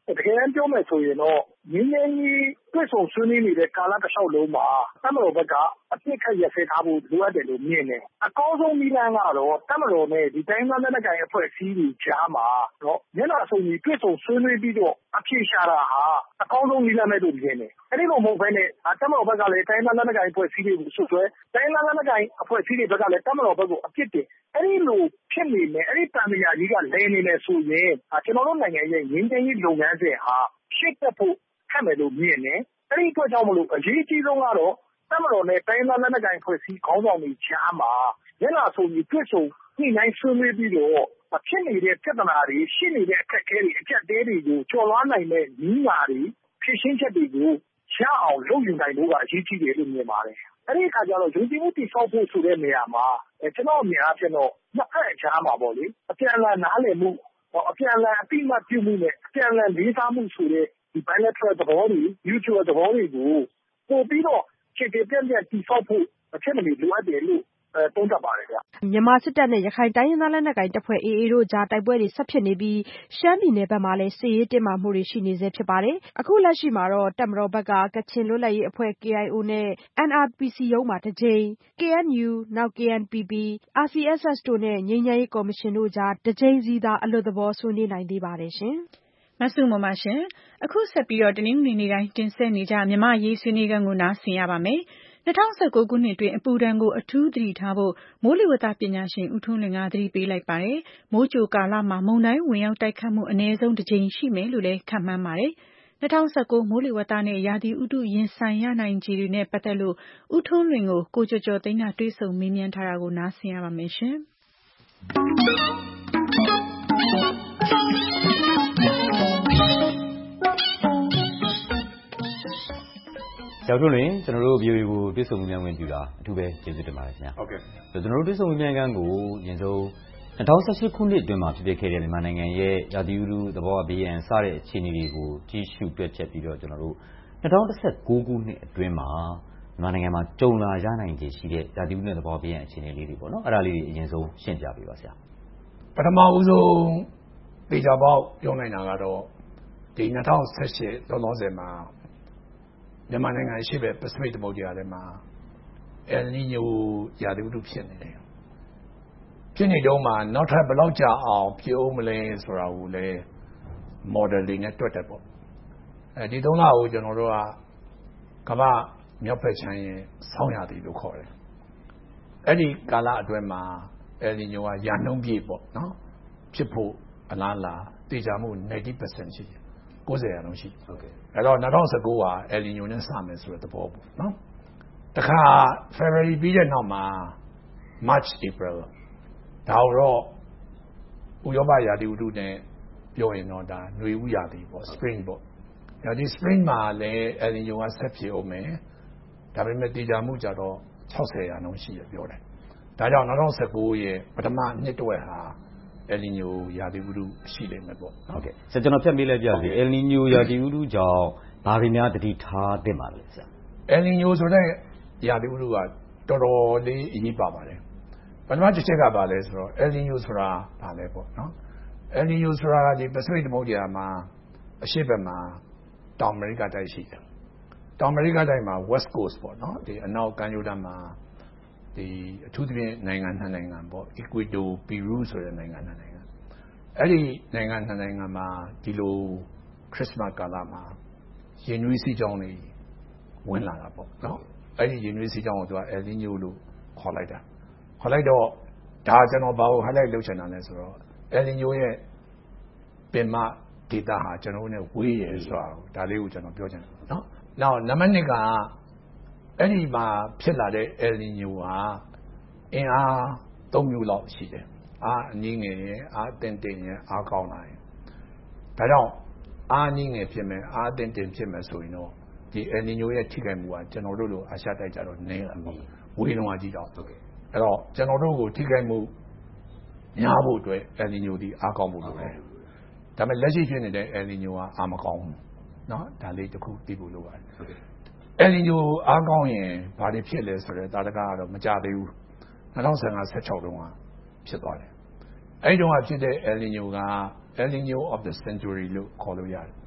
တကယ်တမ်းပြောမယ်ဆိုရင်တော့ငြိမ်းချမ်းရေးတွေ့ဆုံဆွေးနွေးနေတဲ့ကာလတစ်လျှောက်လုံးမှာတပ်မတော်ဘက်ကအပြစ်ခတ်ရပ်စဲထားဖို့လိုအပ်တယ်လို့မြင်တယ်။အကောင်းဆုံးနည်းလမ်းကတော့တပ်မတော်နဲ့ဒီတိုင်းသားလက်နက်ကိုင်အဖွဲ့အစည်းတွေကြားမှာမျက်နှာစုံညီတွေ့ဆုံဆွေးနွေးပြီးတော့အဖြေရှာတာဟာအကောင်းဆုံးနည်းလမ်းပဲလို့မြင်တယ်။အဲဒီလိုမဟုတ်ဘဲနဲ့တပ်မတော်ဘက်ကလည်းတိုင်းသားလက်နက်ကိုင်အဖွဲ့အစည်းတွေကိုဆွဆွဲတိုင်းသားလက်နက်ကိုင်အဖွဲ့အစည်းတွေဘက်ကလည်းတပ်မတော်ဘက်ကိုအပြစ်တင်အဲဒီလိုဖြစ်နေမယ်အဲဒီတန်မြာကြီးကလဲနေမယ်ဆိုရင်ကျွန်တော်တို့နိုင်ငံရဲ့ငြိမ်းချမ်းရေးလုပ်ငန်းစဉ်ဟာရှေ့တက်ဖို့ခက်မယ်လို့မြင်တယ်။အဲဒီအတွက်ကြောင့်မလို့အရေးကြီးဆုံးကတော့တပ်မတော်နဲ့တိုင်းသားလက်နက်ကိုင်အဖွဲ့အစည်းခေါင်းဆောင်တွေကြားမှာမျက်နှာစုံညီတွေ့ဆုံညှိနှိုင်းဆွေးနွေးပြီးတော့ဖြစ်နေတဲ့ပြဿနာတွေရှိနေတဲ့အခက်အခဲတွေအကျပ်အတည်းတွေကိုကျော်လွှားနိုင်တဲ့နည်းနာတွေဖြေရှင်းချက်တွေကိုရအောင်လုပ်ယူနိုင်ဖို့ကအရေးကြီးတယ်လို့မြင်ပါတယ်။အဲဒီအခါကျတော့ယုံကြည်မှုတည်ဆောက်ဖို့ဆိုတဲ့နေရာမှာကျွန်တော်အမြင်အားဖြင့်တော့နှစ်ဖက်အကြားမှာပေါ့လေအပြန်အလှန်နားလည်မှုအပြန်အလှန်အတိအမှတ်ပြုမှုနဲ့အပြန်အလှန်လေးစားမှုဆိုတဲ့ဒီ bilateral သဘောတွေ mutual သဘောတွေကိုပို့ပြီးတော့ခြေတပြက်ပြက်တည်ဆောက်ဖို့အချက်မနေလိုအပ်တယ်လို့သုံးသပ်ပါတယ်ဗျ။မြန်မာစစ်တပ်နဲ့ရခိုင်တိုင်းရင်းသားလက်နက်ကိုင်တပ်ဖွဲ့ AA တို့ကြားတိုက်ပွဲတွေဆက်ဖြစ်နေပြီးရှမ်းပြည်နယ်ဘက်မှာလည်းစစ်ရေးတင်းမာမှုတွေရှိနေဆဲဖြစ်ပါတယ်။အခုလက်ရှိမှာတော့တပ်မတော်ဘက်ကကချင်လွတ်လပ်ရေးအဖွဲ့ KIO နဲ့ NRPC ရုံးမှာတစ်ကြိမ် KNU နောက် KNPP RCSS တို့နဲ့ငြိမ်းချမ်းရေးကော်မရှင်တို့ကြားတစ်ကြိမ်စီသာအလွတ်သဘောဆွေးနွေးနိုင်သေးပါတယ်ရှင်။မဆုမမရှင်အခုဆက်ပြီးတော့တနင်္ဂနွေနေ့တိုင်းတင်ဆက်နေကြမြန်မာရေးဆွေးနွေးခန်းကိုနားဆင်ရပါမယ်။2019ခုနှစ်တွင်အပူဒဏ်ကိုအထူးသတိထားဖို့မိုးလေဝသပညာရှင်ဦးထွန်းလွင်ကသတိပေးလိုက်ပါတယ်။မိုးကြိုကာလမှာမုန်တိုင်းဝင်ရောက်တိုက်ခတ်မှုအနည်းဆုံးတစ်ကြိမ်ရှိမယ်လို့လည်းခန့်မှန်းပါတယ်။2019မိုးလေဝသနဲ့ရာသီဥတုရင်ဆိုင်ရနိုင်ခြေတွေနဲ့ပတ်သက်လို့ဦးထွန်းလွင်ကိုကိုကျော်ကျော်သိန်းကတွေးဆုံမေးမြန်းထားတာကိုနားဆင်ရပါမယ်ရှင်။ကျော်ထွန်းလွင်ကျွန်တော်တို့ VOA ကိုတွေ့ဆုံမေးမြန်းခွင့်ပြုတာအထူးပဲကျေးဇူးတင်ပါတယ်ခင်ဗျာဟုတ်ကဲ့ကျွန်တော်တို့တွေ့ဆုံမေးမြန်းခန်းကိုအရင်ဆုံး2018ခုနှစ်အတွင်းမှာဖြစ်ခဲ့တဲ့မြန်မာနိုင်ငံရဲ့ရာသီဥတုသဘောဝဘေးရန်စတဲ့အခြေအနေတွေကိုကြီးစုတွက်ချက်ပြီးတော့ကျွန်တော်တို့2019ခုနှစ်အတွင်းမှာမြန်မာနိုင်ငံမှာကြုံလာရနိုင်ခြေရှိတဲ့ရာသီဥတုနဲ့သဘောဝဘေးရန်အခြေအနေလေးတွေပေါ့နော်အဲ့ဒါလေးတွေအရင်ဆုံးရှင်းပြပေးပါဆရာပထမဦးဆုံးဒေတာပေါက်ပြောနိုင်တာကတော့ဒီ2018လောလောဆယ်မှာမြန်မာနိုင်ငံရှိတဲ့ပစိဖိတ်သမုဒ္ဒရာထဲမှာအယ်နီညိုရာသီဥတုဖြစ်နေတယ်ဖြစ်နေတော့မှနောက်ထပ်ဘယ်လောက်ကြာအောင်ဖြစ်အောင်မလဲဆိုတာကိုလည်း model တွေနဲ့တွက်တယ်ပေါ့ဒီ3လကိုကျွန်တော်တို့ကကမ္ဘာမြောက်ဘက်ခြမ်းရဲ့ဆောင်းရာသီလို့ခေါ်တယ်အဲ့ဒီကာလအတွင်းမှာအယ်နီညိုကရာနှုန်းပြည့်ပေါ့နော်ဖြစ်ဖို့အလားလာတေချာမှု 90% ရှိတယ်90%ရှိဟုတ်ကဲ့အဲ့တော့2019ကအယ်နီညိုနဲ့စမယ်ဆိုတဲ့သဘောပေါ့နော်တခါ February ပြီးတဲ့နောက်မှာ March April ဒါတော့ဥရောပရာသီဥတုနဲ့ပြောရင်တော့ဒါຫນွေဥရာသီပေါ့ spring ပေါ့ဒါဒီ spring မှာလည်းအယ်နီညိုကဆက်ဖြစ်အောင်မယ်ဒါပေမဲ့တေချာမှုကြတော့60%ရှိရပြောတယ်ဒါကြောင့်2019ရဲ့ပထမနှစ်တဝက်ဟာအယ်နီညိုရာသီဥတုရှိနေမယ်ပေါ့ဟုတ်ကဲ့ဆက်ကျွန်တော်ဖြတ်မေးလိုက်ပြစီအယ်နီညိုရာသီဥတုကြောင့်ဘာတွေများတတိထားသင့်ပါလဲဆရာအယ်နီညိုဆိုတဲ့ရာသီဥတုကတော်တော်လေးအရေးပါပါတယ်ပထမတစ်ချက်ကဘာလဲဆိုတော့အယ်နီညိုဆိုတာဘာလဲပေါ့နော်အယ်နီညိုဆိုတာဒီပစိဖိတ်သမုဒ္ဒရာမှာအရှေ့ဘက်မှာတောင်အမေရိကတိုက်ရှိတယ်တောင်အမေရိကတိုက်မှာ West Coast ပေါ့နော်ဒီအနောက်ကမ်းရိုးတန်းမှာဒီအထူးသဖြင့်နိုင်ငံ2နိုင်ငံပေါ့ Ecuador Peru ဆိုတဲ့နိုင်ငံ2နိုင်ငံအဲ့ဒီနိုင်ငံ2နိုင်ငံမှာဒီလိုခရစ်စမတ်ကာလမှာရင်နွေးစီးကြောင်းတွေဝင်လာတာပေါ့နော်အဲ့ဒီရင်နွေးစီးကြောင်းကိုသူက El Niño လို့ခေါ်လိုက်တာခေါ်လိုက်တော့ဒါကျွန်တော်ဘာကို highlight လုပ်ချင်တာလဲဆိုတော့ El Niño ရဲ့ပင်မဒေတာဟာကျွန်တော်တို့ ਨੇ ဝေးရယ်ဆိုတာဒါလေးကိုကျွန်တော်ပြောချင်တယ်နော်နောက်နံပါတ်2ကအဲ့ဒီမှာဖြစ်လာတဲ့ El Niño ဟာအင်အား3မျိုးလောက်ရှိတယ်အားအနည်းငယ်ရယ်အားအတင်းတင်းရယ်အားကောင်းလာရယ်ဒါကြောင့်အားအနည်းငယ်ဖြစ်မယ်အားအတင်းတင်းဖြစ်မယ်ဆိုရင်တော့ဒီ El Niño ရဲ့ထိခိုက်မှုကကျွန်တော်တို့လိုအာရှတိုက်ကြတော့နည်းလာပေါ့ဝေးလုံးအကြီးတော့အဲ့တော့ကျွန်တော်တို့ကိုထိခိုက်မှုများဖို့အတွက် El Niño ဒီအားကောင်းဖို့လိုတယ်ဒါပေမဲ့လက်ရှိဖြစ်နေတဲ့ El Niño ကအားမကောင်းဘူးเนาะဒါလေးတစ်ခုသိဖို့လိုပါတယ်El Niño အားကောင်းရင်ဘာတွေဖြစ်လဲဆိုတော့တာတကားကတော့မကြသေးဘူး2015-16တုန်းကဖြစ်သွားတယ်အဲ့ဒီတုန်းကဖြစ်တဲ့ El Niño က El Niño of the century လို့ခေါ်လို့ရတယ်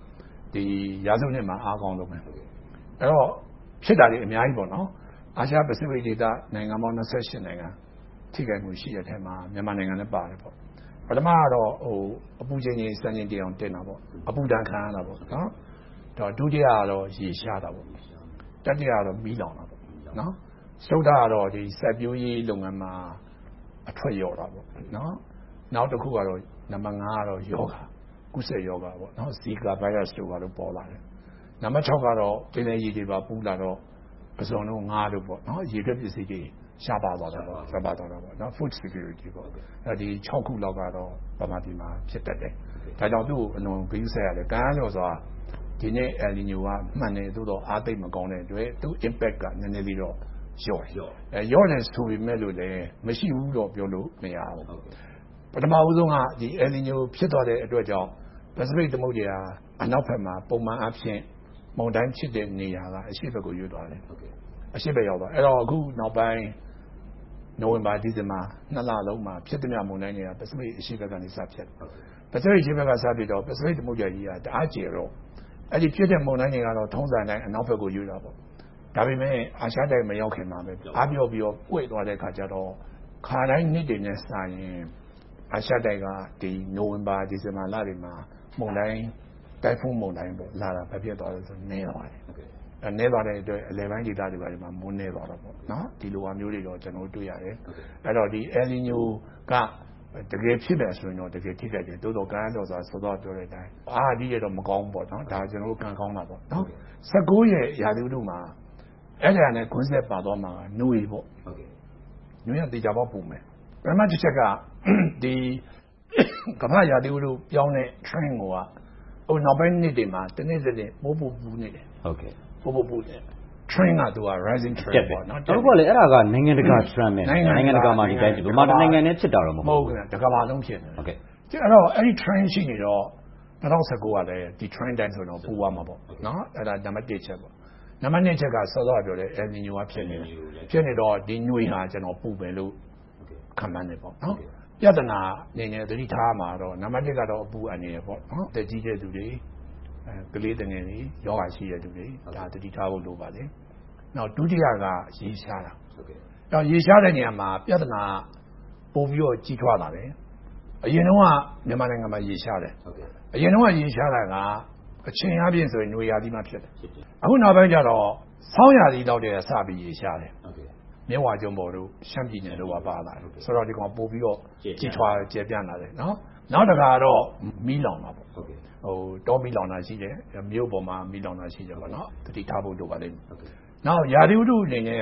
ဒီရာစုနှစ်မှာအားကောင်းဆုံးပဲအဲ့တော့ဖြစ်တာတွေအများကြီးပေါ့နော်အာရှပစိဖိတ်ဒေသနိုင်ငံပေါင်း28နိုင်ငံထိခိုက်မှုရှိတဲ့ထဲမှာမြန်မာနိုင်ငံလည်းပါတယ်ပေါ့ပထမကတော့အပူချိန်ကြီးစံချိန်တင်အောင်တင်တာပေါ့အပူဒဏ်ခံရတာပေါ့နော်တော့ဒုတိယကတော့ရေရှားတာပေါ့တတိယကတော့မီးလောင်တာပေါ့နော်သုဒ္ဓကတော့ဒီစိုက်ပျိုးရေးလုပ်ငန်းမှာအထွက်ရောတာပေါ့နော်နောက်တစ်ခုကတော့နံပါတ်5ကတော့ယောဂကုသယောဂပေါ့နော်ဇီကာဗိုင်းရပ်စ်တို့ကတော့ပေါ်လာတယ်နံပါတ်6ကတော့ပင်လယ်ရေတွေပါပူလာတော့ပစုံလုံးငါးတို့ပေါ့နော်ရေထွက်ပစ္စည်းတွေရှားပါသွားတာပေါ့ရှားပါသွားတာပေါ့နော် food security ပေါ့အဲဒီ6ခုလောက်ကတော့ဗမာပြည်မှာဖြစ်တတ်တယ်ဒါကြောင့်သူ့ကိုအလွန်ဂရုစိုက်ရတယ်ကမ်းလို့ဆိုတာဒီနေ့El Niñoကမှန်တယ်သို့တော့အားသိမ့်မကောင်းတဲ့အတွက်သူ့ impact ကနည်းနည်းလေးတော့လျော့တယ်ဆိုပေမဲ့လို့လည်းမရှိဘူးတော့ပြောလို့မရဘူးပထမဦးဆုံးကဒီ El Niño ဖြစ်သွားတဲ့အတွက်ကြောင့်ပစိဖိတ်သမုဒ္ဒရာအနောက်ဘက်မှာပုံမှန်အဖြစ်မုန်တိုင်းဖြစ်တဲ့နေရာကအရှေ့ဘက်ကိုရွေ့သွားတယ်အရှေ့ဘက်ရောက်သွားအဲ့တော့အခုနောက်ပိုင်းနိုဝင်ဘာဒီဇင်ဘာ2လလုံးမှာဖြစ်တဲ့မုန်တိုင်းတွေကပစိဖိတ်အရှေ့ဘက်ကနေစဖြစ်ပစိဖိတ်အရှေ့ဘက်ကစပြီးတော့ပစိဖိတ်သမုဒ္ဒရာကြီးကတအားကျယ်တော့အဲ့ဒီဖြစ်တဲ့မုန်တိုင်းတွေကတော့ထုံးစံတိုင်းအနောက်ဘက်ကိုရွေ့တာပေါ့ဒါပေမဲ့အာရှတိုက်မရောက်ခင်မှာပဲအားပြောပြီးတော့ပွေ့သွားတဲ့ခါကျတော့ခါတိုင်းနှစ်တွေနဲ့စာရင်အာရှတိုက်ကဒီနိုဝင်ဘာဒီဇင်ဘာလတွေမှာမုန်တိုင်းတိုင်ဖုန်းမုန်တိုင်းပေါ့လာတာဖြစ်သွားတယ်ဆိုနည်းသွားတယ်နည်းသွားတဲ့အတွက်အလယ်ပိုင်းဒေသတွေမှာမွန်းနေသွားတော့ပေါ့နော်ဒီလိုအမျိုးတွေတော့ကျွန်တော်တွေ့ရတယ်အဲ့တော့ဒီ El Niño ကတကယ်ဖြစ်တယ်ဆိုရင်တော့တကယ်ထိခိုက်တယ်တိုးတော့ကမ်းတော့ဆိုတာစောစောပြောတဲ့အတိုင်းအားကြီးရတော့မကောင်းဘူးပေါ့နော်ဒါကျွန်တော်တို့ကံကောင်းတာပေါ့နော်19ရဲ့ရာသီဥတုမှာအဲ့ဒါနဲ့ခွန်းဆက်ပါသွားမှာကနှွေပေါ့နှွေရတေချာပေါက်ပုံမယ်ပထမတစ်ချက်ကဒီကမ္ဘာရာသီဥတုပြောင်းတဲ့ trend ကိုကဟိုနောက်ပိုင်းနှစ်တွေမှာတနေ့တစ်ပိုးပူနေတယ်ဟုတ်ကဲ့ပိုးပူနေ trend ကသူက rising trend ပေါ့နော်တော်တော်လေအဲ့ဒါကနိုင်ငံတကာ trend ပဲနိုင်ငံတကာမှာဒီတိုင်းဒီမှာနိုင်ငံနဲ့ဖြစ်တာတော့မဟုတ်ဘူးတကမ္ဘာလုံးဖြစ်နေဟုတ်ကဲ့အဲ့တော့အဲ့ဒီ trend ရှိနေတော့2019ကလည်းဒီ trend တိုင်းဆိုတော့ပူသွားမှာပေါ့နော်အဲ့ဒါနံပါတ်1ချက်ပေါ့နံပါတ်2ချက်ကစောစောပြောတဲ့ El Niño ကဖြစ်နေတော့ဒီညွေဟာကျွန်တော်ပူမယ်လို့ခံမှန်းနေပေါ့နော်ပြဿနာအနေနဲ့သတိထားမှာတော့နံပါတ်1ကတော့အပူအနေနဲ့ပေါ့နော်တက်ကြီးတဲ့သူတွေကလေးတငယ်တွေယောဂရှိတဲ့သူတွေဒါသတိထားဖို့လိုပါတယ်နောက်ဒုတိယကရေရှားတာဟုတ်ကဲ့နောက်ရေရှားတဲ့နေရာမှာပြဿနာပို့ပြီးတော့ကြီးထွားလာတယ်အရင်တော့မြန်မာနိုင်ငံမှာရေရှားတယ်ဟုတ်ကဲ့အရင်တော့ရေရှားတာကအချိန်အပြည့်ဆိုရင်ຫນွေရာသီမှာဖြစ်တယ်အခုနောက်ပိုင်းကျတော့ဆောင်းရာသီတော့တည်းစပြီးရေရှားတယ်ဟုတ်ကဲ့မြဝကျုံပေါ်တို့ရှမ်းပြည်နယ်တို့ကပါလာတယ်ဆိုတော့ဒီကောင်ပို့ပြီးတော့ကြီးထွားကျယ်ပြန့်လာတယ်နော်နောက်တစ်ခါတော့မီးလောင်တာပေါ့ဟုတ်ကဲ့တောမီးလောင်တာရှိတယ်မြို့ပေါ်မှာမီးလောင်တာရှိတယ်ပေါ့နော်တတိထားဖို့လိုပါလိမ့်မယ်ဟုတ်ကဲ့နောက်ရာသီဥတုအနေနဲ့က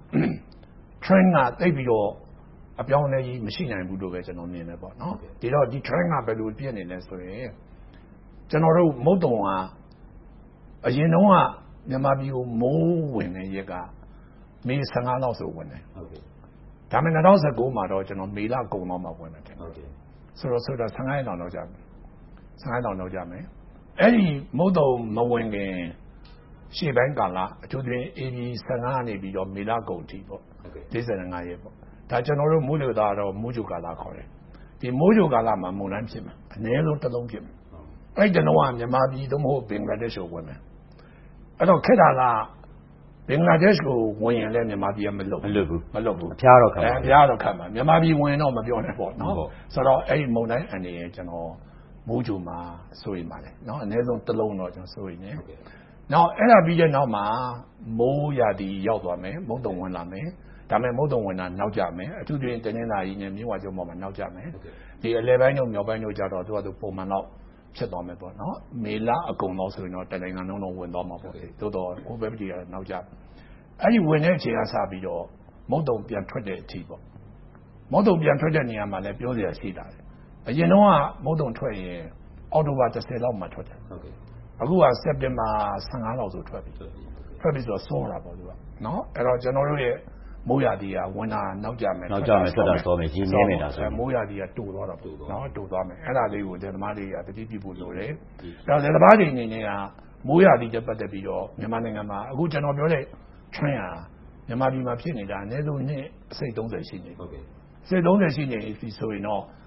trend ကတိတ်ပြီးတော့အပြောင်းအလဲကြီးမရှိနိုင်ဘူးလို့ပဲကျွန်တော်မြင်တယ်ပေါ့နော်ဒီတော့ဒီ trend ကဘယ်လိုပြည့်နေလဲဆိုရင်ကျွန်တော်တို့မုတ်တုံကအရင်တုန်းကမြန်မာပြည်ကိုမိုးဝင်တဲ့ရက်ကမေ15လောက်ဆိုဝင်တယ်ဟုတ်ကဲ့ဒါပေမဲ့2019မှာတော့ကျွန်တော်မေလကုန်တော့မှဝင်တယ်ဟုတ်ကဲ့ဆိုတော့15ရက်လောက်ကြာမယ်15လောက်လောက်ကြာမယ်အဲ့ဒီမုတ်တုံမဝင်ခင်ရှေ့ပိုင်းကာလအထူးသဖြင့် AB 15ကနေပြီးတော့မေလကုန်ထိပေါ့45ရက်ပေါ့ဒါကျွန်တော်တို့မိုးလေသားတော့မိုးကြိုကာလခေါ်တယ်ဒီမိုးကြိုကာလမှာမုန်တိုင်းဖြစ်မှာအနည်းဆုံးတစ်လုံးဖြစ်မှာအဲ့ဒီတော့မြန်မာပြည်သို့မဟုတ်ဘင်္ဂလားဒေ့ရှ်ကိုဝင်မယ်အဲ့တော့ခက်တာကဘင်္ဂလားဒေ့ရှ်ကိုဝင်ရင်လည်းမြန်မာပြည်ကမလွတ်ဘူးအဖျားတော့ခတ်ပါအဖျားတော့ခတ်ပါမြန်မာပြည်ဝင်တော့မပြောနဲ့ပေါ့နော်ဆိုတော့အဲ့ဒီမုန်တိုင်းအနေနဲ့ကျွန်တော်မိုးကြိုမှာစိုးရိမ်ပါတယ်နော်အနည်းဆုံးတစ်လုံးတော့ကျွန်တော်စိုးရိမ်နေနောက်အဲ့ဒါပြီးတဲ့နောက်မှာမိုးရာသီရောက်သွားမယ်မုတ်တုံဝင်လာမယ်ဒါပေမဲ့မုတ်တုံဝင်တာနောက်ကျမယ်အထူးသဖြင့်တနင်္လာရီနဲ့မြစ်ဝကျွန်းပေါ်မှာနောက်ကျမယ်ဒီအလဲပိုင်းတို့မြောက်ပိုင်းတို့ကြတော့သူကပုံမှန်တော့ဖြစ်သွားမယ်ပေါ့နော်မေလအကုန်တော့ဆိုရင်တော့တနိုင်ငံလုံးတော့ဝင်သွားမှာပေါ့တိုးတော့ဟိုဘက်ပြည်ကနောက်ကျအဲ့ဒီဝင်တဲ့အချိန်ကစပြီးတော့မုတ်တုံပြန်ထွက်တဲ့အထိပေါ့မုတ်တုံပြန်ထွက်တဲ့နေရာမှာလည်းပြောစရာရှိတာတယ်အရင်တော့မုတ်တုံထွက်ရင်အောက်တိုဘာ10လောက်မှထွက်တယ်ဟုတ်ကဲ့အခုကစက်တင်ဘာ15လောက်ဆိုထွက်ပြီဆိုတော့စောတာပေါ့သူကနော်အဲ့တော့ကျွန်တော်တို့ရဲ့မိုးရာသီကဝင်တာနောက်ကျမယ်ထွက်တာစောမယ်ကြီးနေနေတာဆိုမိုးရာသီကတူသွားတာပေါ့နော်တူသွားမယ်အဲ့ဒါလေးကိုသမားတွေကတတိပြုဖို့လိုတယ်ဒါသမားတွေအနေနဲ့ကမိုးရာသီတက်ပတ်သက်ပြီးတော့မြန်မာနိုင်ငံမှာအခုကျွန်တော်ပြောတဲ့ trend ဟာမြန်မာပြည်မှာဖြစ်နေတာအနည်းဆုံးနှစ်အစိတ်30ရှိနေဟုတ်ကဲ့အစိတ်30ရှိနေပြီဆိုရင်တော့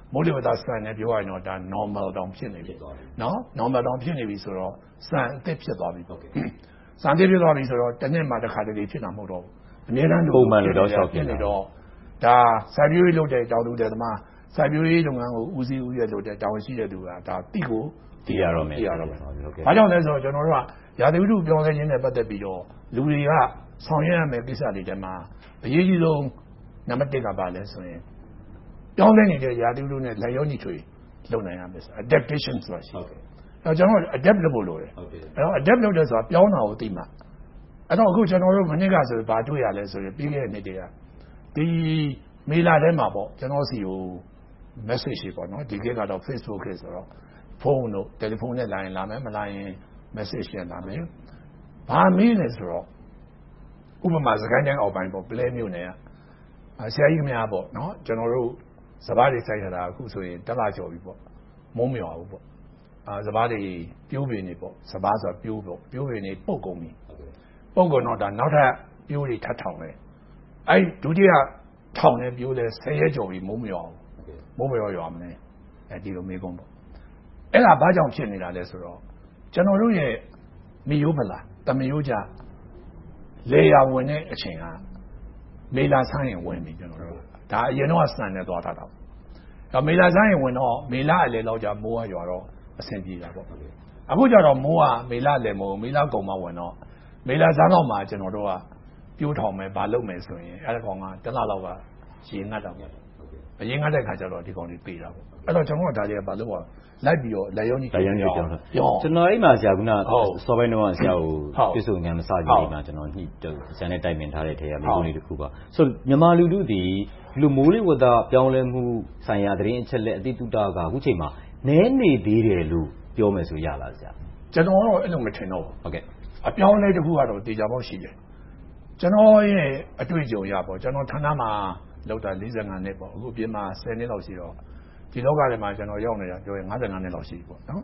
မိုးလေဝသစံနဲ့ပြောရရင်တော့ဒါ normal တောင်ဖြစ်နေပြီနော် normal တောင်ဖြစ်နေပြီဆိုတော့စံအသစ်ဖြစ်သွားပြီပေါ့စံအသစ်ဖြစ်သွားပြီဆိုတော့တစ်နှစ်မှတစ်ခါတလေဖြစ်တာမဟုတ်တော့ဘူးအများအားပုံမှန်လို့တော့ရှောက်ဖြစ်နေတော့ဒါစိုက်ပျိုးရေးလုပ်တဲ့တောင်သူတဲ့သမားစိုက်ပျိုးရေးလုပ်ငန်းကိုဦးစီးဦးရွက်လုပ်တဲ့တာဝန်ရှိတဲ့သူကဒါတိကိုသိရတော့မယ်။ဘာကြောင့်လဲဆိုတော့ကျွန်တော်တို့ကရာသီဥတုပြောင်းလဲခြင်းနဲ့ပတ်သက်ပြီးတော့လူတွေကဆောင်ရွက်ရမယ့်ကိစ္စတွေထဲမှာအရေးကြီးဆုံးနံပါတ်1ကပါလဲဆိုရင်ပြောင်းလဲနေတဲ့ရာသီဥတုနဲ့လက်ရောညီထွေလုပ်နိုင်ရမယ်ဆို adaptation ဆိုတာရှိတယ်။အဲကျွန်တော်တို့ adapt လုပ်ဖို့လိုတယ်။အဲတော့ adapt လုပ်တဲ့ဆိုတာပြောင်းတာကိုသိမှအဲ့တော့အခုကျွန်တော်တို့မနစ်ကဆိုဘာတွေ့ရလဲဆိုရင်ပြီးခဲ့တဲ့နေ့တည်းကဒီမေလာထဲမှာပေါ့ကျွန်တော်စီကို message တွေပေါ့နော်ဒီကိကတော့ Facebook ခေတ်ဆိုတော့ဖုန်းတို့တယ်လီဖုန်းနဲ့လာရင်လာမယ်မလာရင် message ရလာမယ်ဘာမေးလဲဆိုတော့ဥပမာစကိုင်းတိုင်းအောက်ပိုင်းပေါ့ပလဲမြို့နယ်ကဆရာကြီးများပေါ့နော်ကျွန်တော်တို့စပားတွေစိုက်ရတာအခုဆိုရင်တက်လာကျော်ပြီပေါ့မုံးမြော်ဘူးပေါ့စပားတွေပြိုးပင်နေပေါ့စပားဆိုတာပြိုးပေါ့ပြိုးပင်နေပုတ်ကုန်ပြီပုတ်ကုန်တော့ဒါနောက်ထပ်ပြိုးတွေထပ်ထောင်တယ်အဲ့ဒုတိယထောင်နေပြိုးလဲ10ရက်ကျော်ပြီမုံးမြော်မုံးမြော်ရွာမလဲဒီလိုမေးကုန်ပေါ့အဲ့ဒါဘာကြောင့်ဖြစ်နေတာလဲဆိုတော့ကျွန်တော်တို့ရဲ့မီယိုးပလာတမယိုးကြလေယာဝင်တဲ့အချိန်ကမေလာဆိုင်းရင်ဝင်ပြီကျွန်တော်တို့ဒါအရင်တော့စံနေသွားတာတော့ဒါမေလာဆိုင်းရင်ဝင်တော့မေလာအလေလောက်ကြမိုးရွာတော့အဆင်ပြေတာပေါ့အခုကျတော့မိုးကမေလာလည်းမဟုတ်မေလာကုံမဝင်တော့မေလာစားတော့မှကျွန်တော်တို့ကပြိုးထောင်မယ်ဗာလုပ်မယ်ဆိုရင်အဲ့ဒါကောင်ကတစ်လလောက်ကရေငတ်တာပေါ့အရင်ငတ်တဲ့ခါကျတော့ဒီကောင်တွေပြေးတာပေါ့အဲ့တော့ကျွန်တော်ကဒါတွေကဗာလုပ်ပါလိုက်ပြီးတော့လက်ရောကြီးပြောင်းကျွန်တော်အဲ့မှာဆရာကစောပိုင်းတော့ဆရာကိုပြစ်စုံဉာဏ်မစကြည့်မှာကျွန်တော်ညှိဆရာနဲ့တိုင်ပင်ထားတဲ့ထဲကမျိုးလေးတစ်ခုပါဆိုမြန်မာလူထုဒီလူမိုးလေဝသပြောင်းလဲမှုဆိုင်ရာသတင်းအချက်လက်အသိတုတကအခုချိန်မှာနည်းနေသေးတယ်လို့ပြောမယ်ဆိုရလားဆရာကျွန်တော်ကတော့အဲ့လိုမထင်တော့ဘူးဟုတ်ကဲ့အပြောင်းလဲတစ်ခုကတော့တေချာပေါက်ရှိတယ်ကျွန်တော်ရဲ့အတွေ့အကြုံရပေါ့ကျွန်တော်ဌာနမှာလောက်တာ45နှစ်ပေါ့အခုပြင်မှာ10နှစ်လောက်ရှိတော့ဒီလောကထဲမှာကျွန်တော်ရောက်နေတာပြောရင်55နှစ်လောက်ရှိပြီပေါ့နော်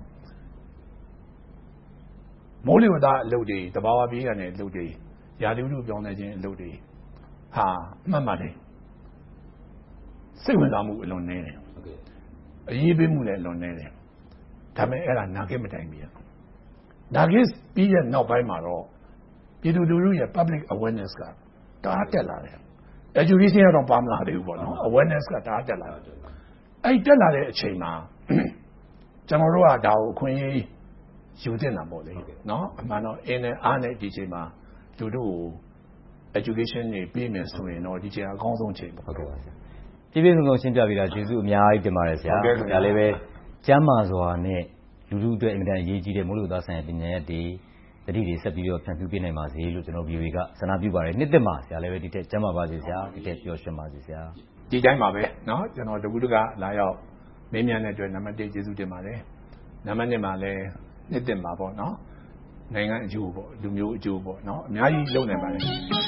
မိုးလေဝသအလုပ်တွေတဘာဝပြေးရတဲ့အလုပ်တွေရာသီဥတုပြောင်းလဲခြင်းအလုပ်တွေဟာမှတ်မှတ်တယ်စိတ်ဝင်စားမှုအလွန်နည်းတယ်အရေးပေးမှုလည်းအလွန်နည်းတယ်ဒါပေမဲ့အဲ့ဒါနာဂစ်မတိုင်ဘူးနာဂစ်ပြီးတဲ့နောက်ပိုင်းမှာတော့ပြည်သူလူထုရဲ့ public awareness ကတအားတက်လာတယ် education ကတော့ပါမလာသေးဘူးပေါ့နော် awareness ကတအားတက်လာတယ်အဲ့တက်လာတဲ့အချိန်မှာကျွန်တော်တို့ကဒါကိုအခွင့်အရေးယူသင့်တာပေါ့လေနော်အမှန်တော့အင်းနဲ့အားနဲ့ဒီချိန်မှာသူတို့ကို education တွေပေးမယ်ဆိုရင်တော့ဒီချိန်အကောင်းဆုံးချိန်ပေါ့ဟုတ်ကဲ့ပါဆရာပြည့်ပြည့်စုံစုံရှင်းပြပေးတာကျေးဇူးအများကြီးတင်ပါတယ်ဆရာဒါလည်းပဲကျမ်းမာစွာနဲ့လူလူအတွက်အင်မတန်အရေးကြီးတဲ့မိုးလေဝသဆိုင်ရာပညာရပ်တွေတတိတွေဆက်ပြီးတော့ဖြန့်ဖြူးပေးနိုင်ပါစေလို့ကျွန်တော် VOA ကဆန္ဒပြုပါတယ်နှစ်သက်မှာဆရာလည်းပဲဒီထက်ကျမ်းမာပါစေဆရာဒီထက်ပျော်ရွှင်ပါစေဆရာဒီတိုင်းပါပဲเนาะကျွန်တော်တကူတကလာရောက်မင်းမြန်တဲ့အတွက်နံပါတ်1ကျေးဇူးတင်ပါတယ်နံပါတ်2မှာလည်းနှစ်သက်ပါပေါ့เนาะနိုင်ငံအကျိုးပေါ့လူမျိုးအကျိုးပေါ့เนาะအများကြီးလုပ်နိုင်ပါတယ်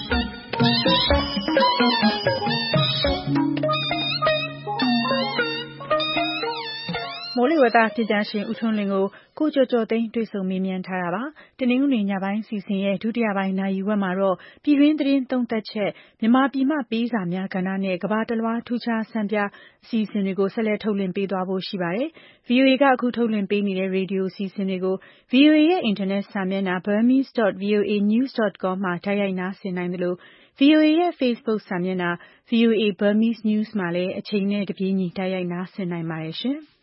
မိုးလေဝသပညာရှင်ဦးထွန်းလွင်ကိုကျော်ကျော်သိန်းတွေ့ဆုံမေးမြန်းထားတာပါ။တနင်္ဂနွေညပိုင်းစီစဉ်ရဲ့ဒုတိယပိုင်းနာရီဝက်မှာတော့ပြည်တွင်းသတင်းသုံးသပ်ချက်မြန်မာပြည်မှပေးစာများကဏ္ဍနဲ့ကမ္ဘာတလွှားထူးခြားဆန်းပြအစီအစဉ်တွေကိုဆက်လက်ထုတ်လွှင့်ပေးသွားဖို့ရှိပါတယ်။ VOA ကအခုထုတ်လွှင့်ပေးနေတဲ့ရေဒီယိုအစီအစဉ်တွေကို VOA ရဲ့အင်တာနက်စာမျက်နှာ burmese.voanews.com မှာတိုက်ရိုက်နားဆင်နိုင်သလိုVOA ရဲ့ Facebook စာမျက်နှာ VOA Burmese News မှာလည်းအချိန်နဲ့တပြေးညီတိုက်ရိုက်နားဆင်နိုင်ပါတယ်ရှင်။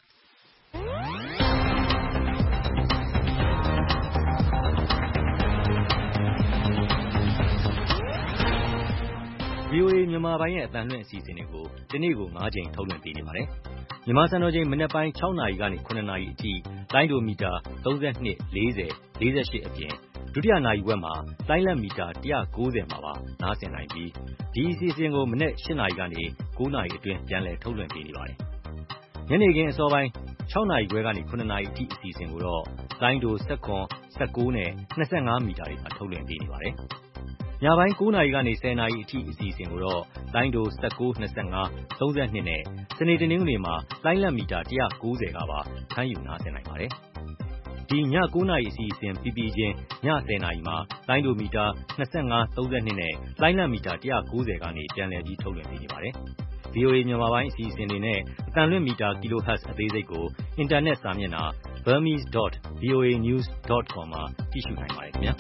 VOA မြန်မာပိုင်းရဲ့အသံလွှင့်အစီအစဉ်တွေကိုဒီနေ့ကို9ချိန်ထုတ်လွှင့်ပေးနေပါတယ်။မြန်မာစံတော်ချိန်မနက်ပိုင်း6နာရီကနေ9နာရီအထိလိုင်းဒိုမီတာ32 40 48အပြင်ဒုတိယနာရီဝက်မှာလိုင်းလက်မီတာ190မှာပါနားဆင်နိုင်ပြီးဒီအစီအစဉ်ကိုမနက်8နာရီကနေ9နာရီအတွင်းပြန်လည်ထုတ်လွှင့်ပေးနေပါတယ်။ညနေခင်းအစောပိုင်း6နာရီခွဲကနေ9နာရီအထိအစီအစဉ်ကိုတော့လိုင်းဒို19နဲ့25မီတာတွေမှာထုတ်လွှင့်ပေးနေပါတယ်။ညပိုင်း9နာရီကနေ10နာရီအထိအစီအစဉ်ကိုတော့လိုင်းဒို19 25 32နဲ့စနေတနင်္ဂနွေမှာလိုင်းလက်မီတာ190ကပါဖမ်းယူနားဆင်နိုင်ပါတယ်။ဒီည9နာရီအစီအစဉ်ပြီးချင်းည10နာရီမှာလိုင်းဒိုမီတာ25 32နဲ့လိုင်းလက်မီတာ190ကနေပြန်လည်ပြီးထုတ်လွှင့်ပေးနေပါတယ်။ VOA မြန်မာပိုင်းအစီအစဉ်တွေနဲ့အသံလွှင့်မီတာ kHz အသေးစိတ်ကိုအင်တာနက်စာမျက်နှာ burmese.voanews.com မှာကြည့်ရှုနိုင်ပါတယ်ခင်ဗျာ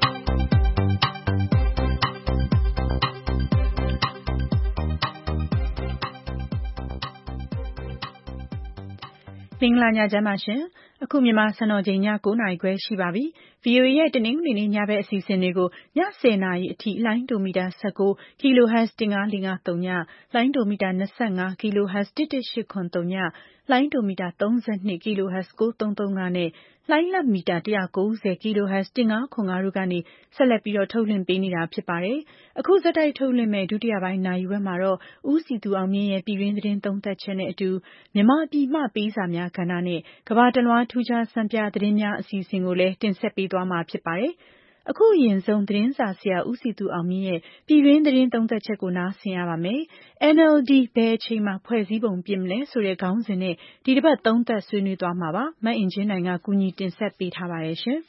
မင်္ဂလာညချမ်းပါရှင်အခုမြန်မာစံတော်ချိန်ည 9:00 နာရီခွဲရှိပါပြီ VOA ရဲ့တနင်္ဂနွေနေ့ညဘက်အစီအစဉ်တွေကိုည 10:00 နာရီအထိလိုင်းဒိုမီတာ 19 kHz 15453ညလိုင်းဒိုမီတာ 25 kHz 11803ညလိုင်းဒိုမီတာ32 kHz 9335နဲ့လိုင်းလတ်မီတာ190 kHz 1505တို့ကနေဆက်လက်ပြီးတော့ထုတ်လွှင့်ပေးနေတာဖြစ်ပါတယ်အခုဇက်တိုက်ထုတ်လွှင့်မဲ့ဒုတိယပိုင်းနာရီဝက်မှာတော့ဦးစီသူအောင်မြင့်ရဲ့ပြည်တွင်းသတင်းသုံးသပ်ချက်နဲ့အတူမြန်မာပြည်မှပေးစာများကဏ္ဍနဲ့ကမ္ဘာတလွှားထူးခြားစံပြသတင်းများအစီအစဉ်ကိုလည်းတင်ဆက်ပေးသွားမှာဖြစ်ပါတယ်အခုအရင်ဆုံးသတင်းစာဆရာဦးစီသူအောင်မြင့်ရဲ့ပြည်တွင်းသတင်းသုံးသပ်ချက်ကိုနားဆင်ရပါမယ် NLD ဘယ်အချိန်မှဖွဲ့စည်းပုံပြင်မလဲဆိုတဲ့ခေါင်းစဉ်နဲ့ဒီတစ်ပတ်သုံးသပ်ဆွေးနွေးသွားမှာပါမအင်ကြင်းနိုင်ကကူညီတင်ဆက်ပေးထားပါတယ်ရှင်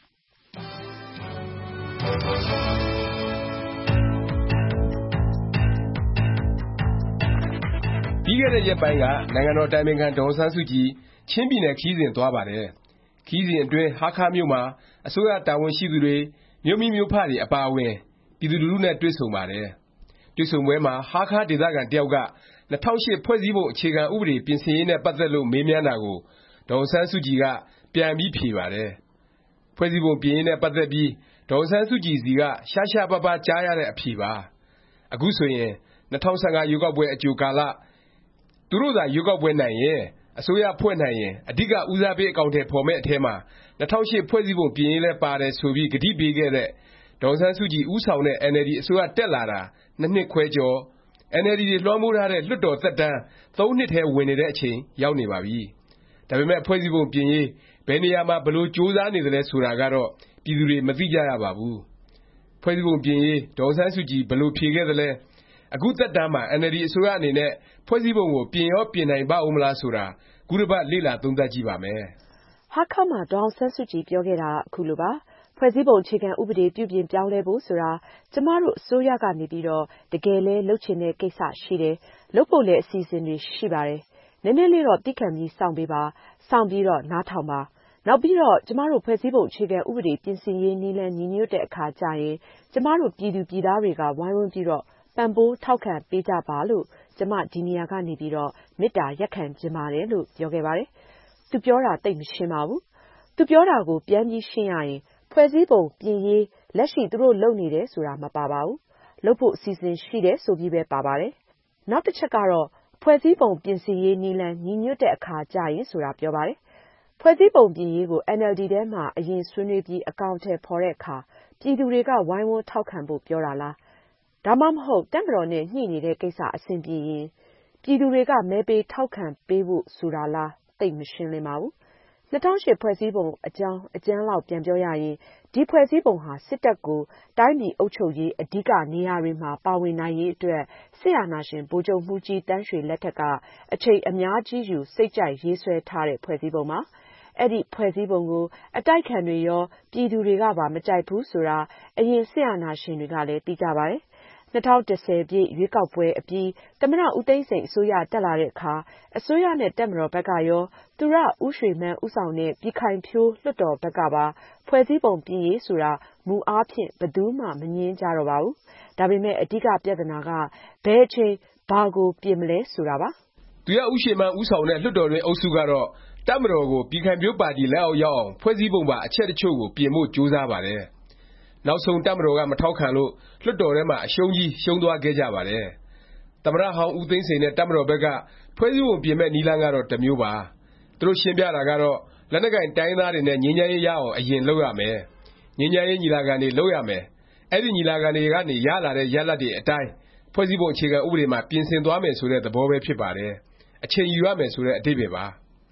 ပြီးခဲ့တဲ့ရက်ပိုင်းကနိုင်ငံတော်အတိုင်ပင်ခံဒေါ်အောင်ဆန်းစုကြည်ချင်းပြည်နယ်ခရီးစဉ်သွားပါတယ်ခရီးစဉ်အတွင်းဟားခါးမြို့မှာအစိုးရတာဝန်ရှိသူတွေမြို့မိမြို့ဖတွေအပါအဝင်ပြည်သူလူထုနဲ့တွေ့ဆုံပါတယ်တွေ့ဆုံပွဲမှာဟားခါးဒေသခံတစ်ယောက်က2008ဖွဲ့စည်းပုံအခြေခံဥပဒေပြင်ဆင်ရေးနဲ့ပတ်သက်လို့မေးမြန်းတာကိုဒေါ်အောင်ဆန်းစုကြည်ကပြန်ပြီးဖြေပါတယ်ဖွဲ့စည်းပုံပြင်ရေးနဲ့ပတ်သက်ပြီးဒေါ်အောင်ဆန်းစုကြည်စီကရှားရှားပါးပါးကြားရတဲ့အဖြေပါအခုဆိုရင်2015ရွေးကောက်ပွဲအကြိုကာလသူတို့သာရွေးကောက်ပွဲနိုင်ရင်အစိုးရဖွဲ့နိုင်ရင်အဓိကဦးစားပေးအကောင်အထည်ဖော်မယ့်အထဲမှာ2008ဖွဲ့စည်းပုံပြင်ရေးလဲပါတယ်ဆိုပြီးကတိပေးခဲ့တဲ့ဒေါ်အောင်ဆန်းစုကြည်ဦးဆောင်တဲ့ NLD အစိုးရတက်လာတာ2နှစ်ခွဲကျော် NLD တွေလွှမ်းမိုးထားတဲ့လွှတ်တော်သက်တမ်း3နှစ်ထဲဝင်နေတဲ့အချိန်ရောက်နေပါပြီဒါပေမဲ့ဖွဲ့စည်းပုံပြင်ရေးဘယ်နေရာမှာဘယ်လိုကြိုးစားနေသလဲဆိုတာကတော့ပြည်သူတွေမသိကြရပါဘူးဖွဲ့စည်းပုံပြင်ရေးဒေါ်အောင်ဆန်းစုကြည်ဘယ်လိုဖြေခဲ့သလဲအခုသက်တမ်းမှာ NLD အစိုးရအနေနဲ့ဖွဲ့စည်းပုံကိုပြင်ရောပြင်နိုင်ပါဦးမလားဆိုတာခုတစ်ပတ်လေ့လာသုံးသပ်ကြည့်ပါမယ်ဟားခါးမှာဒေါ်အောင်ဆန်းစုကြည်ပြောခဲ့တာအခုလိုပါဖွဲ့စည်းပုံအခြေခံဥပဒေပြုပြင်ပြောင်းလဲဖို့ဆိုတာကျမတို့အစိုးရကနေပြီးတော့တကယ်လဲလုပ်ချင်တဲ့ကိစ္စရှိတယ်လုပ်ဖို့လည်းအစီအစဉ်တွေရှိပါတယ်နည်းနည်းလေးတော့သိခံပြီးစောင့်ပေးပါစောင့်ပြီးတော့နားထောင်ပါနောက်ပြီးတော့ကျမတို့ဖွဲ့စည်းပုံအခြေခံဥပဒေပြင်ဆင်ရေးနည်းလမ်းညီညွတ်တဲ့အခါကျရင်ကျမတို့ပြည်သူပြည်သားတွေကဝိုင်းဝန်းပြီးတော့ပံ့ပိုးထောက်ခံပေးကြပါလို့ကျမဒီနေရာကနေပြီးတော့မေတ္တာရပ်ခံခြင်းပါတယ်လို့ပြောခဲ့ပါတယ်သူပြောတာသိပ်မရှင်းပါဘူးသူပြောတာကိုပြန်ပြီးရှင်းရရင်ဖွဲ့စည်းပုံပြင်ရေးလက်ရှိသူတို့လုပ်နေတယ်ဆိုတာမပါပါဘူးလုပ်ဖို့အစီအစဉ်ရှိတယ်ဆိုပြီးပဲပါပါတယ်နောက်တစ်ချက်ကတော့ဖွဲ့စည်းပုံပြင်ဆင်ရေးနည်းလမ်းညီညွတ်တဲ့အခါကျရင်ဆိုတာပြောပါတယ်ဖွဲ့စည်းပုံပြင်ရေးကို NLD ထဲမှာအရင်ဆွေးနွေးပြီးအကောင်အထည်ဖော်တဲ့အခါပြည်သူတွေကဝိုင်းဝန်းထောက်ခံဖို့ပြောတာလားဒါမှမဟုတ်တပ်မတော်နဲ့ညှိနေတဲ့ကိစ္စအဆင်ပြေရင်ပြည်သူတွေကမဲပေးထောက်ခံပေးဖို့ဆိုတာလားသိပ်မရှင်းလင်းပါဘူး2008ဖွဲ့စည်းပုံအကြောင်းအကျဉ်းလောက်ပြန်ပြောရရင်ဒီဖွဲ့စည်းပုံဟာစစ်တပ်ကိုတိုင်းပြည်အုပ်ချုပ်ရေးအဓိကနေရာတွေမှာပါဝင်နိုင်ရေးအတွက်စစ်အာဏာရှင်ဗိုလ်ချုပ်မှူးကြီးတန်းရွှေလက်ထက်ကအချိန်အများကြီးယူစိတ်ကြိုက်ရေးဆွဲထားတဲ့ဖွဲ့စည်းပုံပါအဲ့ဒီဖွဲ့စည်းပုံကိုအတိုက်ခံတွေရောပြည်သူတွေကပါမကြိုက်ဘူးဆိုတာအရင်စစ်အာဏာရှင်တွေကလည်းသိကြပါတယ်2010ပြည့်ရွေးကောက်ပွဲအပြီးသမ္မတဦးသိန်းစိန်အစိုးရတက်လာတဲ့အခါအစိုးရနဲ့တပ်မတော်ဘက်ကရောသူရဦးရွှေမန်းဦးဆောင်တဲ့ပြည်ခိုင်ဖြိုးလွှတ်တော်ဘက်ကပါဖွဲ့စည်းပုံပြင်ရေးဆိုတာမူအားဖြင့်ဘယ်သူမှမငြင်းကြတော့ပါဘူးဒါပေမဲ့အဓိကပြဿနာကဘယ်အချိန်ဘာကိုပြင်မလဲဆိုတာပါသူရဦးရွှေမန်းဦးဆောင်တဲ့လွှတ်တော်တွင်အုပ်စုကတော့တပ်မတော်ကိုပြည်ခိုင်ဖြိုးပါတီလက်အောက်ရောက်အောင်ဖွဲ့စည်းပုံပါအချက်တချို့ကိုပြင်ဖို့ကြိုးစားပါတယ်နောက်ဆုံးတပ်မတော်ကမထောက်ခံလို့လွှတ်တော်ထဲမှာအရှုံးကြီးရှုံးသွားခဲ့ကြပါတယ်သမ္မတဟောင်းဦးသိန်းစိန်နဲ့တပ်မတော်ဘက်ကဖွဲ့စည်းပုံပြင်မဲ့နည်းလမ်းကတော့တစ်မျိုးပါသူတို့ရှင်းပြတာကတော့လက်နက်ကိုင်တိုင်းသားတွေနဲ့ငြိမ်းချမ်းရေးရအောင်အရင်လုပ်ရမယ်ငြိမ်းချမ်းရေးညီလာခံတွေလုပ်ရမယ်အဲ့ဒီညီလာခံတွေကနေရလာတဲ့ရလဒ်တွေအတိုင်းဖွဲ့စည်းပုံအခြေခံဥပဒေမှာပြင်ဆင်သွားမယ်ဆိုတဲ့သဘောပဲဖြစ်ပါတယ်အချိန်ယူရမယ်ဆိုတဲ့အဓိပ္ပာယ်ပါ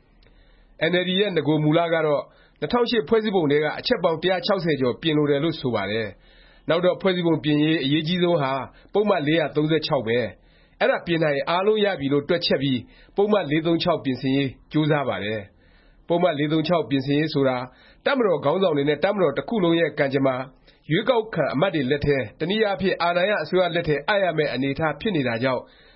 NLD ရဲ့နဂိုမူလကတော့2008ဖွဲ့စည်းပုံထဲကအချက်ပေါင်း160ကျော်ပြင်လိုတယ်လို့ဆိုပါတယ်နောက်တော့ဖွဲ့စည်းပုံပြင်ရေးအရေးကြီးဆုံးဟာပုဒ်မ436ပဲအဲ့ဒါပြင်နိုင်အားလုံးရပြီလို့တွက်ချက်ပြီးပုဒ်မ436ပြင်ဆင်ရေးကြိုးစားပါတယ်ပုဒ်မ436ပြင်ဆင်ရေးဆိုတာတပ်မတော်ခေါင်းဆောင်တွေနဲ့တပ်မတော်တစ်ခုလုံးရဲ့ကံကြမ္မာရွေးကောက်ခံအမတ်တွေလက်ထဲတနည်းအားဖြင့်အာဏာရအစိုးရလက်ထဲအပ်ရမယ့်အနေအထားဖြစ်နေတာကြောင့်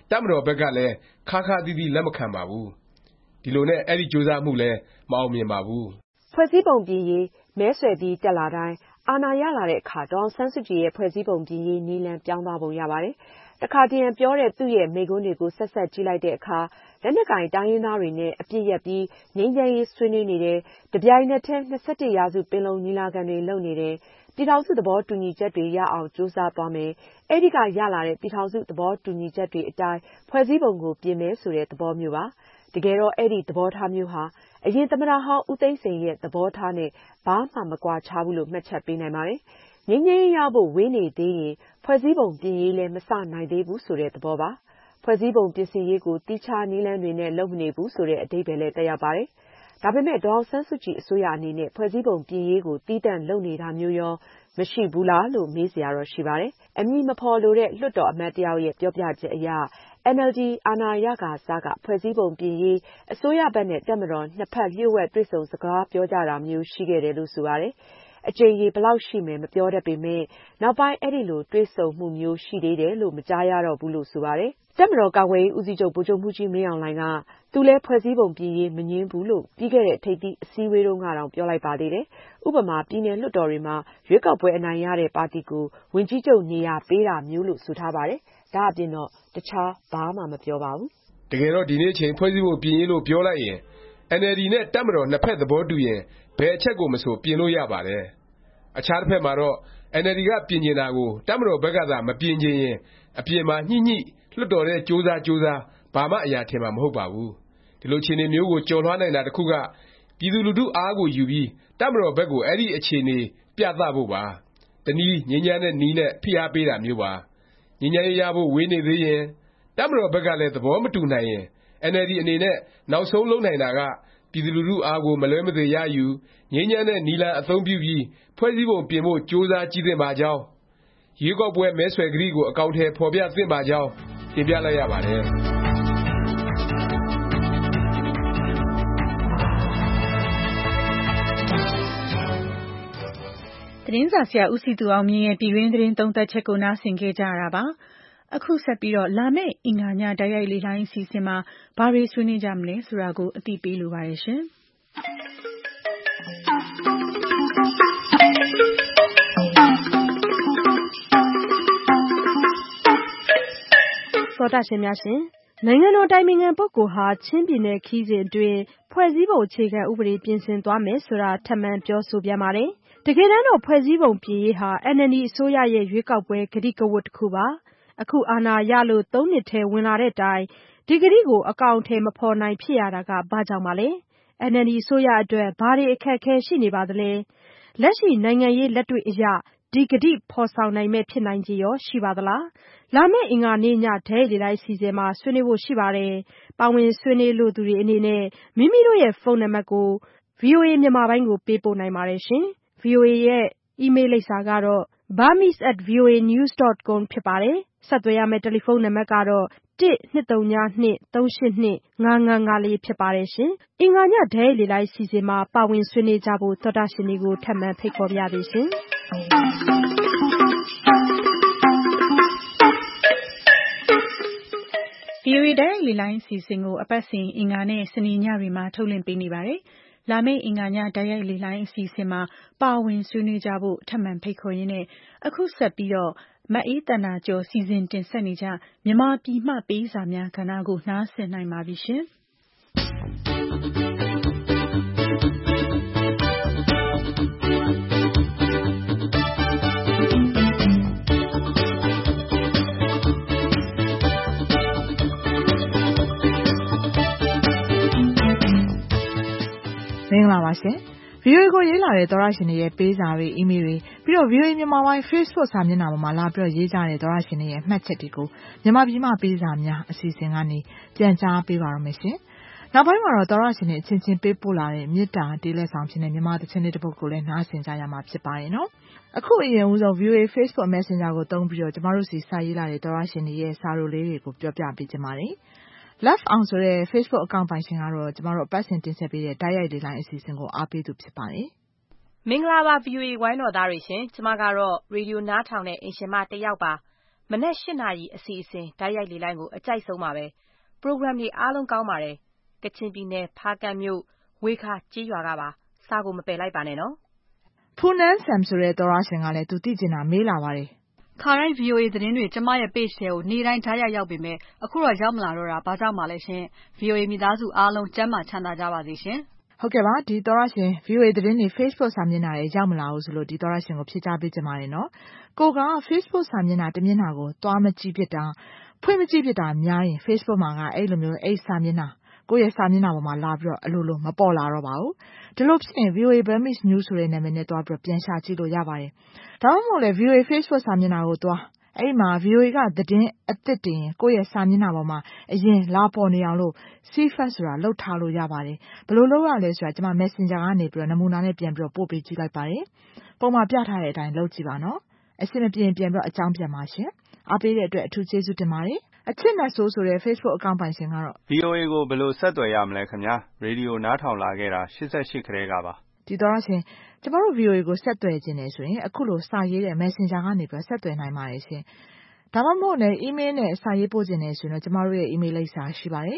တပ်မတော်ဘက်ကလည်းခါးခါးသီးသီးလက်မခံပါဘူး။ဒီလိုနဲ့အဲဒီကြိုးစားမှုလည်းမအောင်မြင်ပါဘူး။ဖွဲ့စည်းပုံပြင်ရေးမဲဆွယ်ပြီးတက်လာတိုင်းအာဏာရလာတဲ့အခါဒေါ်အောင်ဆန်းစုကြည်ရဲ့ဖွဲ့စည်းပုံပြင်ရေးနည်းလမ်းပြောင်းသွားပုံရပါတယ်။တခါတရံပြောတဲ့သူ့ရဲ့မိန့်ခွန်းတွေကိုဆက်ကြည့်လိုက်တဲ့အခါလက်နက်ကိုင်တိုင်းရင်းသားတွေနဲ့အပြစ်ရပ်ပြီးငြိမ်းချမ်းရေးဆွေးနွေးနေတယ်။တပြိုင်နက်တည်း21ရာစုပင်လုံညီလာခံတွေလုပ်နေတယ်။ပြည်ထောင်စုသဘောတူညီချက်တွေရအောင်ကြိုးစားသွားမယ်။အဲဒီကရလာတဲ့ပြည်ထောင်စုသဘောတူညီချက်တွေအတိုင်းဖွဲ့စည်းပုံကိုပြင်မယ်ဆိုတဲ့သဘောမျိုးပါ။တကယ်တော့အဲဒီသဘောထားမျိုးဟာအရင်သမ္မတဟောင်းဦးသိန်းစိန်ရဲ့သဘောထားနဲ့ဘာမှမကွာခြားဘူးလို့မှတ်ချက်ပေးနိုင်ပါတယ်။ငြိမ်းချမ်းရေးရဖို့ဝေးနေသေးရင်ဖွဲ့စည်းပုံပြင်ရေးလည်းမစနိုင်သေးဘူးဆိုတဲ့သဘောပါ။ဖွဲ့စည်းပုံပြင်ဆင်ရေးကိုတိကျနည်းလမ်းတွေနဲ့လုပ်မနေဘူးဆိုတဲ့အဓိပ္ပာယ်လည်းသက်ရောက်ပါတယ်။ဒါပေမဲ့ဒေါ်အောင်ဆန်းစုကြည်အစိုးရအနေနဲ့ဖွဲ့စည်းပုံပြင်ရေးကိုတီးတန့်လုပ်နေတာမျိုးရောမရှိဘူးလားလို့မေးစရာတော့ရှိပါတယ်။အမည်မဖော်လိုတဲ့လွှတ်တော်အမတ်တယောက်ရဲ့ပြောပြချက်အရNLD အာဏာရကာစကဖွဲ့စည်းပုံပြင်ရေးအစိုးရဘက်နဲ့တပ်မတော်နှစ်ဖက်လျှို့ဝှက်တွေ့ဆုံစကားပြောကြတာမျိုးရှိခဲ့တယ်လို့ဆိုပါတယ်။အကြိမ်ရေဘယ်လောက်ရှိမယ်မပြောတတ်ပေမဲ့နောက်ပိုင်းအဲ့ဒီလိုတွေ့ဆုံမှုမျိုးရှိသေးတယ်လို့မကြားရတော့ဘူးလို့ဆိုပါတယ်။တပ်မတော်ကာကွယ်ရေးဦးစီးချုပ်ဗိုလ်ချုပ်မှူးကြီးမင်းအောင်လှိုင်ကသူလည်းဖွဲ့စည်းပုံပြင်ရေးမငြင်းဘူးလို့ပြီးခဲ့တဲ့ထိပ်သီးအစည်းအဝေးတုန်းကတော့ပြောလိုက်ပါသေးတယ်။ဥပမာပြည်နယ်လွှတ်တော်တွေမှာရွေးကောက်ပွဲအနိုင်ရတဲ့ပါတီကိုဝန်ကြီးချုပ်နေရာပေးတာမျိုးလို့ဆိုထားပါတယ်။ဒါအပြင်တော့တခြားဘာမှမပြောပါဘူး။တကယ်တော့ဒီနေ့ချိန်ဖွဲ့စည်းပုံပြင်ရေးလို့ပြောလိုက်ရင် NLD နဲ့တပ်မတော်နှစ်ဖက်သဘောတူရင်ဘယ်အချက်ကိုမဆိုပြင်လို့ရပါတယ်။အခြားတစ်ဖက်မှာတော့ NLD ကပြင်ချင်တာကိုတပ်မတော်ဘက်ကသာမပြင်ချင်ရင်အပြင်မှာညှိလွှတ်တော်ထဲကြိုးစားဘာမှအရာထင်မှာမဟုတ်ပါဘူး။ဒီလိုအခြေအနေမျိုးကိုကျော်လွှားနိုင်တာတစ်ခုကပြည်သူလူထုအားကိုယူပြီးတပ်မတော်ဘက်ကိုအဲဒီအခြေအနေပြသဖို့ပါ။တနည်းငြိမ်းချမ်းတဲ့နည်းနဲ့ဖိအားပေးတာမျိုးပါ။ငြိမ်းချမ်းရေးရဖို့ဝေးနေသေးရင်တပ်မတော်ဘက်ကလည်းသဘောမတူနိုင်ရင် NLD အနေနဲ့နောက်ဆုံးလုပ်နိုင်တာကပြည်သူလူထုအားကိုမလွဲမသွေရယူငြိမ်းချမ်းတဲ့နည်းလမ်းအသုံးပြုပြီးဖွဲ့စည်းပုံပြင်ဖို့ကြိုးစားကြည့်သင့်ပါကြောင်းရွေးကောက်ပွဲမဲဆွယ်ကတိကိုအကောင်အထည်ဖော်ပြသင့်ပါကြောင်းတင်ပြလိုက်ရပါတယ်။သတင်းစာဆရာဦးစည်သူအောင်မြင့်ရဲ့ပြည်တွင်းသတင်းသုံးသပ်ချက်ကိုနားဆင်ခဲ့ကြရတာပါ။အခုဆက်ပြီးတော့လာမယ့်အင်္ဂါညတိုက်ရိုက်လေ့လာအစီအစဉ်မှာဘာတွေဆွေးနွေးကြမလဲဆိုတာကိုအသိပေးလိုပါတယ်ရှင်။သောတာရှင်များရှင်နိုင်ငံတော်တိုင်ပင်ခံပုဂ္ဂိုလ်ဟာချင်းပြည်နယ်ခရီးစဉ်အတွင်းဖွဲ့စည်းပုံအခြေခံဥပဒေပြင်ဆင်သွားမယ်ဆိုတာထပ်မံပြောဆိုပြန်ပါတယ်။တကယ်တမ်းတော့ဖွဲ့စည်းပုံပြင်ရေးဟာ NLD အစိုးရရဲ့ရွေးကောက်ပွဲကတိကဝတ်တစ်ခုပါ။အခုအာဏာရလို့3နှစ်ထဲဝင်လာတဲ့တိုင်ဒီကတိကိုအကောင်အထည်မဖော်နိုင်ဖြစ်ရတာကဘာကြောင့်ပါလဲ။ NLD အစိုးရအတွက်ဘာတွေအခက်အခဲရှိနေပါသလဲ။လက်ရှိနိုင်ငံရေးလက်တွေ့အရဒီကတိဖော်ဆောင်နိုင်မဲ့ဖြစ်နိုင်ခြေရောရှိပါသလား။လာမယ့်အင်္ဂါနေ့ညဓာတ်လေလိုက်အစီအစဉ်မှာဆွေးနွေးဖို့ရှိပါတယ်။ပါဝင်ဆွေးnweးလိုသူတွေအနေနဲ့မိမိတို့ရဲ့ဖုန်းနံပါတ်ကို VOA မြန်မာပိုင်းကိုပေးပို့နိုင်ပါတယ်ရှင်။ VOA ရဲ့အီးမေးလ်လိပ်စာကတော့ burmese@voanews.com ဖြစ်ပါတယ်။ဆက်သွယ်ရမယ့်တယ်လီဖုန်းနံပါတ်ကတော့1-202-382-5554ဖြစ်ပါတယ်ရှင်။အင်္ဂါညဓာတ်လေလိုက်အစီအစဉ်မှာပါဝင်ဆွေးနွေးကြဖို့သောတာရှင်တွေကိုထပ်မံဖိတ်ခေါ်ပါရစေရှင်။ VOA တိုက်ရိုက်လေလိုင်းအစီအစဉ်ကိုအပတ်စဉ်အင်္ဂါနဲ့စနေညတွေမှာထုတ်လွှင့်ပေးနေပါတယ်။လာမယ့်အင်္ဂါညတိုက်ရိုက်လေလိုင်းအစီအစဉ်မှာပါဝင်ဆွေးနွေးကြဖို့ထပ်မံဖိတ်ခေါ်ရင်းနဲ့အခုဆက်ပြီးတော့မအေးတဏ္ဍာကျော်စီစဉ်တင်ဆက်နေကြမြန်မာပြည်မှပေးစာများကဏ္ဍကိုနားဆင်နိုင်ပါပြီရှင်။မင်္ဂလာပါရှင်။ VOA ကိုရေးလာတဲ့သောရရှင်တွေရဲ့ပေးစာတွေအီးမေးလ်တွေပြီးတော့ VOA မြန်မာပိုင်း Facebook စာမျက်နှာပေါ်မှာလာပြီးတော့ရေးကြတဲ့သောရရှင်တွေရဲ့မှတ်ချက်တွေကိုမြန်မာပြည်မှာပေးစာများအစီအစဉ်ကနေပြန်ကြားပေးပါရမယ်ရှင်။နောက်ပိုင်းမှာတော့သောရရှင်တွေအချင်းချင်းပေးပို့လာတဲ့မေတ္တာတေးလက်ဆောင်ဖြစ်တဲ့မြန်မာသချင်းလေးတစ်ပုဒ်ကိုလည်းနားဆင်ကြရမှာဖြစ်ပါတယ်နော်။အခုအရင်ဦးဆုံး VOA Facebook Messenger ကိုသုံးပြီးတော့ကျမတို့စီစာရေးလာတဲ့သောရရှင်တွေရဲ့စာရိုလေးတွေကိုပြောပြပေးကြပါမယ်။ Love အောင်ဆိုတဲ့ Facebook အကောင့်ပိုင်ရှင်ကတော့ကျမတို့အပတ်စဉ်တင်ဆက်ပေးတဲ့တိုက်ရိုက်လေလိုင်းအစီအစဉ်ကိုအားပေးသူဖြစ်ပါတယ်။မင်္ဂလာပါ VOA ဝိုင်းတော်သားတွေရှင်။ကျမကတော့ရေဒီယိုနားထောင်တဲ့အိမ်ရှင်မတစ်ယောက်ပါ။မနက်၈ နာရီအစီအစဉ်တိုက်ရိုက်လေလိုင်းကိုအကြိုက်ဆုံးပါပဲ။ ပရိုဂရမ်တွေအားလုံးကောင်းပါတယ်။ကချင်ပြည်နယ်ဖားကန့်မြို့ဝေခါကျေးရွာကပါ။စာကိုမပယ်လိုက်ပါနဲ့နော်။ဖူနန်းဆမ်ဆိုတဲ့သောရရှင်ကလည်းသူသိကျင်တာမေးလာပါတယ်။ခါတိုင်း VOA သတင်းတွေကျမရဲ့ page ထဲကိုနေ့တိုင်းဓာတ်ရိုက်ရောက်ပေမဲ့အခုတော့ရောက်မလာတော့တာဘာကြောင့်မှလဲရှင်။ VOA မိသားစုအားလုံးကျန်းမာချမ်းသာကြပါစေရှင်။ဟုတ်ကဲ့ပါဒီသောရရှင် VOA သတင်းတွေ Facebook စာမျက်နှာထဲရောက်မလာဘူးဆိုလို့ဒီသောရရှင်ကိုဖြေကြားပေးချင်ပါတယ်နော်။ကိုက Facebook စာမျက်နှာတစ်မျက်နှာကိုသွားမကြည့်ဖြစ်တာဖွင့်မကြည့်ဖြစ်တာများရင် Facebook မှာကအဲ့လိုမျိုးအဲ့စာမျက်နှာကိုယ့်ရဲ့စာမျက်နှာပေါ်မှာလာပြီးတော့အလိုလိုမပေါ်လာတော့ပါဘူး။ဒီလိုဖြစ်ရင် VOA Burmese News ဆိုတဲ့နာမည်နဲ့သွားပြီးတော့ပြန်ရှာကြည့်လို့ရပါတယ်။ဒါမှမဟုတ်လည်း VOA Facebook စာမျက်နှာကိုသွားအဲ့မှာ VOA ကသတင်းအသစ်တင်ရင်ကိုယ့်ရဲ့စာမျက်နှာပေါ်မှာအရင်လာပေါ်နေအောင်လို့ CFAT ဆိုတာလုပ်ထားလို့ရပါတယ်။ဘယ်လိုလုပ်ရလဲဆိုတာကျွန်မ Messenger ကနေပြီးတော့နမူနာနဲ့ပြန်ပြီးတော့ပို့ပေးကြည့်လိုက်ပါတယ်။ပုံမှာပြထားတဲ့အတိုင်းလုပ်ကြည့်ပါနော်။အဆင်မပြေရင်ပြန်ပြီးတော့အကြောင်းပြန်ပါရှင်။အားပေးတဲ့အတွက်အထူးကျေးဇူးတင်ပါတယ်။အချစ်နဲ့ဆိုးဆိုတဲ့ Facebook အကောင့်ပိုင်ရှင်ကတော့ VOA ကိုဘယ်လိုဆက်သွယ်ရမလဲခင်ဗျာရေဒီယိုနားထောင်လာခဲ့တာ88ခရဲကပါဒီတော့ရှင်ကျမတို့ VOA ကိုဆက်သွယ်ခြင်းနဲ့ဆိုရင်အခုလိုစာရေးတဲ့ Messenger ကနေပြီးဆက်သွယ်နိုင်ပါတယ်ရှင်ဒါမှမဟုတ်လည်း email နဲ့စာရေးပို့ခြင်းနဲ့ဆိုရင်ကျမတို့ရဲ့ email လိပ်စာရှိပါတယ်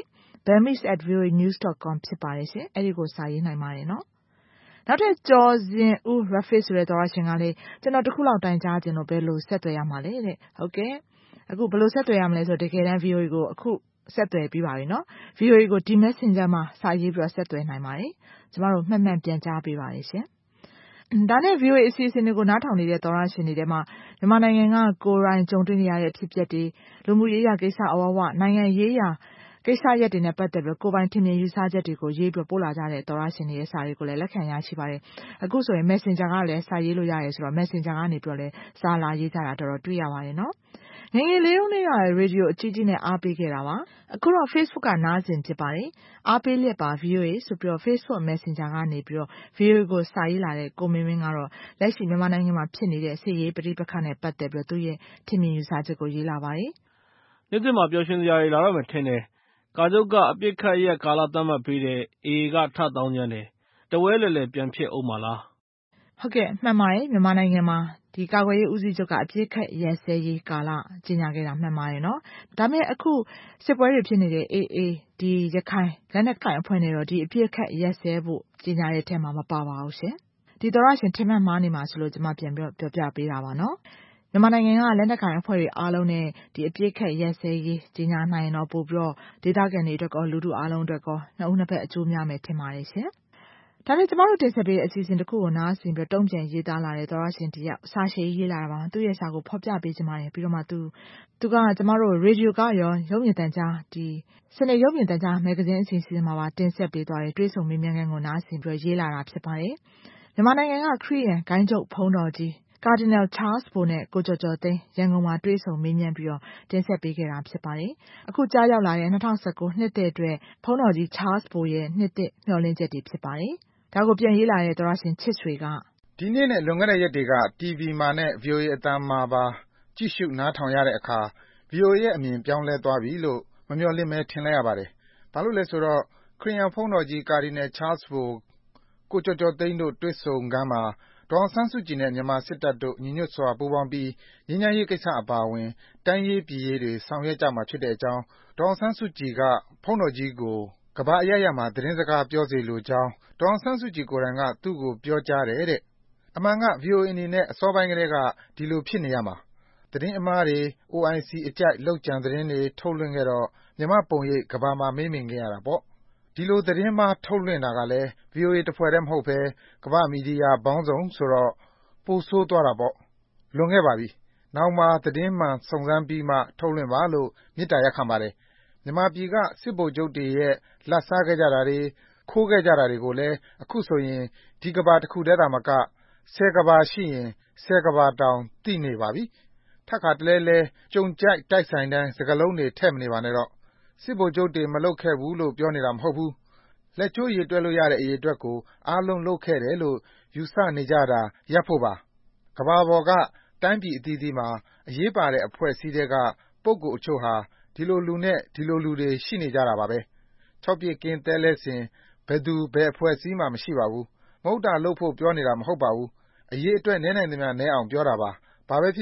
burmese@voanews.com ဖြစ်ပါတယ်ရှင်အဲ့ဒီကိုစာရေးနိုင်ပါတယ်နော်နောက်ထပ်ကျော်စဉ်ဦး Rafiq ဆိုတဲ့သောရရှင်ကလည်းကျွန်တော်တခုလောက်တိုင်ကြားခြင်းလို့ဘယ်လိုဆက်သွယ်ရမှာလဲတဲ့ဟုတ်ကဲ့အခုဘယ်လိုဆက်သွယ်ရမလဲဆိုတော့တကယ်တမ်း VOA ကိုအခုဆက်သွယ်ပြီးပါပြီနော် VOA ကိုဒီ Messenger မှာစာရေးပြီးတော့ဆက်သွယ်နိုင်ပါတယ်ကျမတို့မှတ်မှန်ပြန်ကြားပေးပါရရှင်ဒါနဲ့ VOA အစီအစဉ်တွေကိုနားထောင်နေတဲ့သောရရှင်တွေထဲမှာမြန်မာနိုင်ငံကကိုယ်တိုင်ကြုံတွေ့နေရတဲ့ဖြစ်ပျက်တွေလူမှုရေးရာကိစ္စအဝဝနိုင်ငံရေးရာကိစ္စရပ်တွေနဲ့ပတ်သက်ပြီးကိုယ်ပိုင်ထင်မြင်ယူဆချက်တွေကိုရေးပြီးပို့လာကြတဲ့သောရရှင်တွေရဲ့စာတွေကိုလည်းလက်ခံရရှိပါတယ်အခုဆိုရင် Messenger ကလည်းစာရေးလို့ရတယ်ဆိုတော့ Messenger ကနေပြီးတော့လည်းစာလာရေးကြတာတော်တော်တွေ့ရပါတယ်နော်ငယ်ငယ်လေးဦးလေးကရေဒီယိုအကြီးကြီးနဲ့အားပေးခဲ့တာပါအခုတော့ Facebook ကနားကျင်ဖြစ်ပါတယ်အားပေးလျက်ပါ VOA ဆိုပြီးတော့ Facebook Messenger ကနေပြီးတော့ VOA ကိုစာရေးလာတဲ့ကိုမင်းမင်းကတော့လက်ရှိမြန်မာနိုင်ငံမှာဖြစ်နေတဲ့စစ်ရေးပဋိပက္ခနဲ့ပတ်သက်ပြီးတော့သူရဲ့ထင်မြင်ယူဆချက်ကိုရေးလာပါတယ်နေ့စဉ်မှာပျော်ရွှင်စရာတွေလာတော့မှထင်တယ်ကာချုပ်ကအပြစ်ခတ်ရက်ကာလသတ်မှတ်ပေးတဲ့ AA ကထတောင်းကြတယ်တဝဲလဲလဲပြန်ဖြစ်အောင်မလားဟုတ်ကဲ့မှန်ပါတယ်မြန်မာနိုင်ငံမှာဒီကာကွယ်ရေးဦးစီးချုပ်ကအပြစ်ခတ်ရက်စဲရေးကာလကြီးညာခဲ့တာမှန်ပါတယ်နော်ဒါပေမဲ့အခုစစ်ပွဲတွေဖြစ်နေတဲ့ AA ဒီရခိုင်လက်နက်ကိုင်အဖွဲ့နဲ့တော့ဒီအပြစ်ခတ်ရက်စဲဖို့ကြီးညာတဲ့ထဲမှာမပါပါဘူးရှင်ဒီသောရရှင်ထင်မှတ်မှားနေမှာဆိုလို့ကျွန်မပြန်ပြောပြပေးတာပါနော်မြန်မာနိုင်ငံကလက်နက်ကိုင်အဖွဲ့တွေအားလုံးနဲ့ဒီအပြစ်ခတ်ရက်စဲရေးကြီးညာနိုင်ရင်တော့ပို့ပြီးတော့ဒေသခံတွေအတွက်ကောလူထုအားလုံးအတွက်ကောနှစ်ဦးနှစ်ဖက်အကျိုးများမယ်ထင်ပါတယ်ရှင်ဒါနဲ့ကျမတို့တင်ဆက်ပေးတဲ့အစီအစဉ်တစ်ခုကိုနားဆင်ပြီးတုံ့ပြန်ရေးသားလာတဲ့သောရရှင်တယောက်စာရှည်ရေးလာတာပါသူ့ရဲ့စာကိုဖော်ပြပေးချင်ပါတယ်ပြီးတော့မှသူကကျမတို့ရေဒီယိုကရောရုပ်မြင်သံကြားဒီစနေရုပ်မြင်သံကြားမဂ္ဂဇင်းအစီအစဉ်မှာပါတင်ဆက်ပေးသွားတဲ့တွေးဆုံမေးမြန်းခန်းကိုနားဆင်ပြီးရေးလာတာဖြစ်ပါတယ်မြန်မာနိုင်ငံကခရစ်ယာန်ဂိုင်းချုပ်ဖုန်းတော်ကြီးကာဒီနယ်ချားစ်ဘိုနဲ့ကိုကျော်ကျော်သိန်းရန်ကုန်မှာတွေးဆုံမေးမြန်းပြီးတော့တင်ဆက်ပေးခဲ့တာဖြစ်ပါတယ်အခုကြားရောက်လာတဲ့2019နှစ်တဲ့အတွက်ဖုန်းတော်ကြီးချားစ်ဘိုရဲ့နှစ်သက်မျှော်လင့်ချက်တွေဖြစ်ပါတယ်ဒါကိုပြန်ရေးလာတဲ့သောရရှင်ချစ်ဆွေကဒီနေ့နဲ့လွန်ခဲ့တဲ့ရက်တွေက TV မှာနဲ့ VOA အသံမှာပါကြည့်ရှုနားထောင်ရတဲ့အခါ VOA ရဲ့အမြင်ပြောင်းလဲသွားပြီလို့မမျှော်လင့်မဲထင်လိုက်ရပါတယ်။ဘာလို့လဲဆိုတော့ခရစ်ယာန်ဖုန်းတော်ကြီးကာဒီနယ်ချားစ်ဘိုကိုကျော်ကျော်သိန်းတို့တွေ့ဆုံခန်းမှာဒေါ်အောင်ဆန်းစုကြည်နဲ့မြန်မာစစ်တပ်တို့ညီညွတ်စွာပူးပေါင်းပြီးငြိမ်းချမ်းရေးကိစ္စအပါအဝင်တိုင်းရေးပြည်ရေးတွေဆောင်ရွက်ကြမှာဖြစ်တဲ့အကြောင်းဒေါ်အောင်ဆန်းစုကြည်ကဖုန်းတော်ကြီးကိုကမ္ဘာအရပ်ရပ်မှာသတင်းစကားပြောစေလိုကြောင်းဒေါ်အောင်ဆန်းစုကြည်ကိုယ်တိုင်ကသူ့ကိုပြောကြားတယ်တဲ့အမှန်က VOA အနေနဲ့အစောပိုင်းကတည်းကဒီလိုဖြစ်နေရမှာသတင်းအမှားတွေ OIC အကြိုက်လုပ်ကြံသတင်းတွေထုတ်လွှင့်ခဲ့တော့မြန်မာပုံရိပ်ကမ္ဘာမှာမေးမြင်ခဲ့ရတာပေါ့ဒီလိုသတင်းမှားထုတ်လွှင့်တာကလည်း VOA တစ်ဖွဲ့တည်းမဟုတ်ဘဲကမ္ဘာ့မီဒီယာပေါင်းစုံဆိုတော့ပိုဆိုးသွားတာပေါ့လွန်ခဲ့ပါပြီနောက်မှသတင်းမှန်စုံစမ်းပြီးမှထုတ်လွှင့်ပါလို့မေတ္တာရပ်ခံပါတယ်မြန်မာပြည်ကစစ်ဗိုလ်ချုပ်တွေရဲ့လတ်စားခဲ့ကြတာတွေခိုးခဲ့ကြတာတွေကိုလည်းအခုဆိုရင်ဒီကဘာတစ်ခုတည်းသာမက10ကဘာရှိရင်10ကဘာတောင်သိနေပါပြီထပ်ခါတလဲလဲကြုံကြိုက်တိုက်ဆိုင်တိုင်းစကလုံးတွေထည့်မနေပါနဲ့တော့စစ်ဗိုလ်ချုပ်တွေမလုပ်ခဲ့ဘူးလို့ပြောနေတာမဟုတ်ဘူးလက်ချိုးရေတွက်လို့ရတဲ့အရေအတွက်ကိုအားလုံးလုပ်ခဲ့တယ်လို့ယူဆနေကြတာရပ်ဖို့ပါကဘာပေါ်ကတိုင်းပြည်အသီးသီးမှာအရေးပါတဲ့အဖွဲ့အစည်းတွေကပုဂ္ဂိုလ်အချို့ဟာဒီလိုလူနဲ့ဒီလိုလူတွေရှိနေကြတာပါပဲ6ပြည့်ကင်းတဲလဲစဉ်ဘယ်သူဘယ်အဖွဲ့အစည်းမှမရှိပါဘူးမဟုတ်တာလုပ်ဖို့ပြောနေတာမဟုတ်ပါဘူးအရေးအတွက်နည်းနိုင်သမျှနည်းအောင်ပြောတာပါဘာပဲဖြစ်ဖြစ်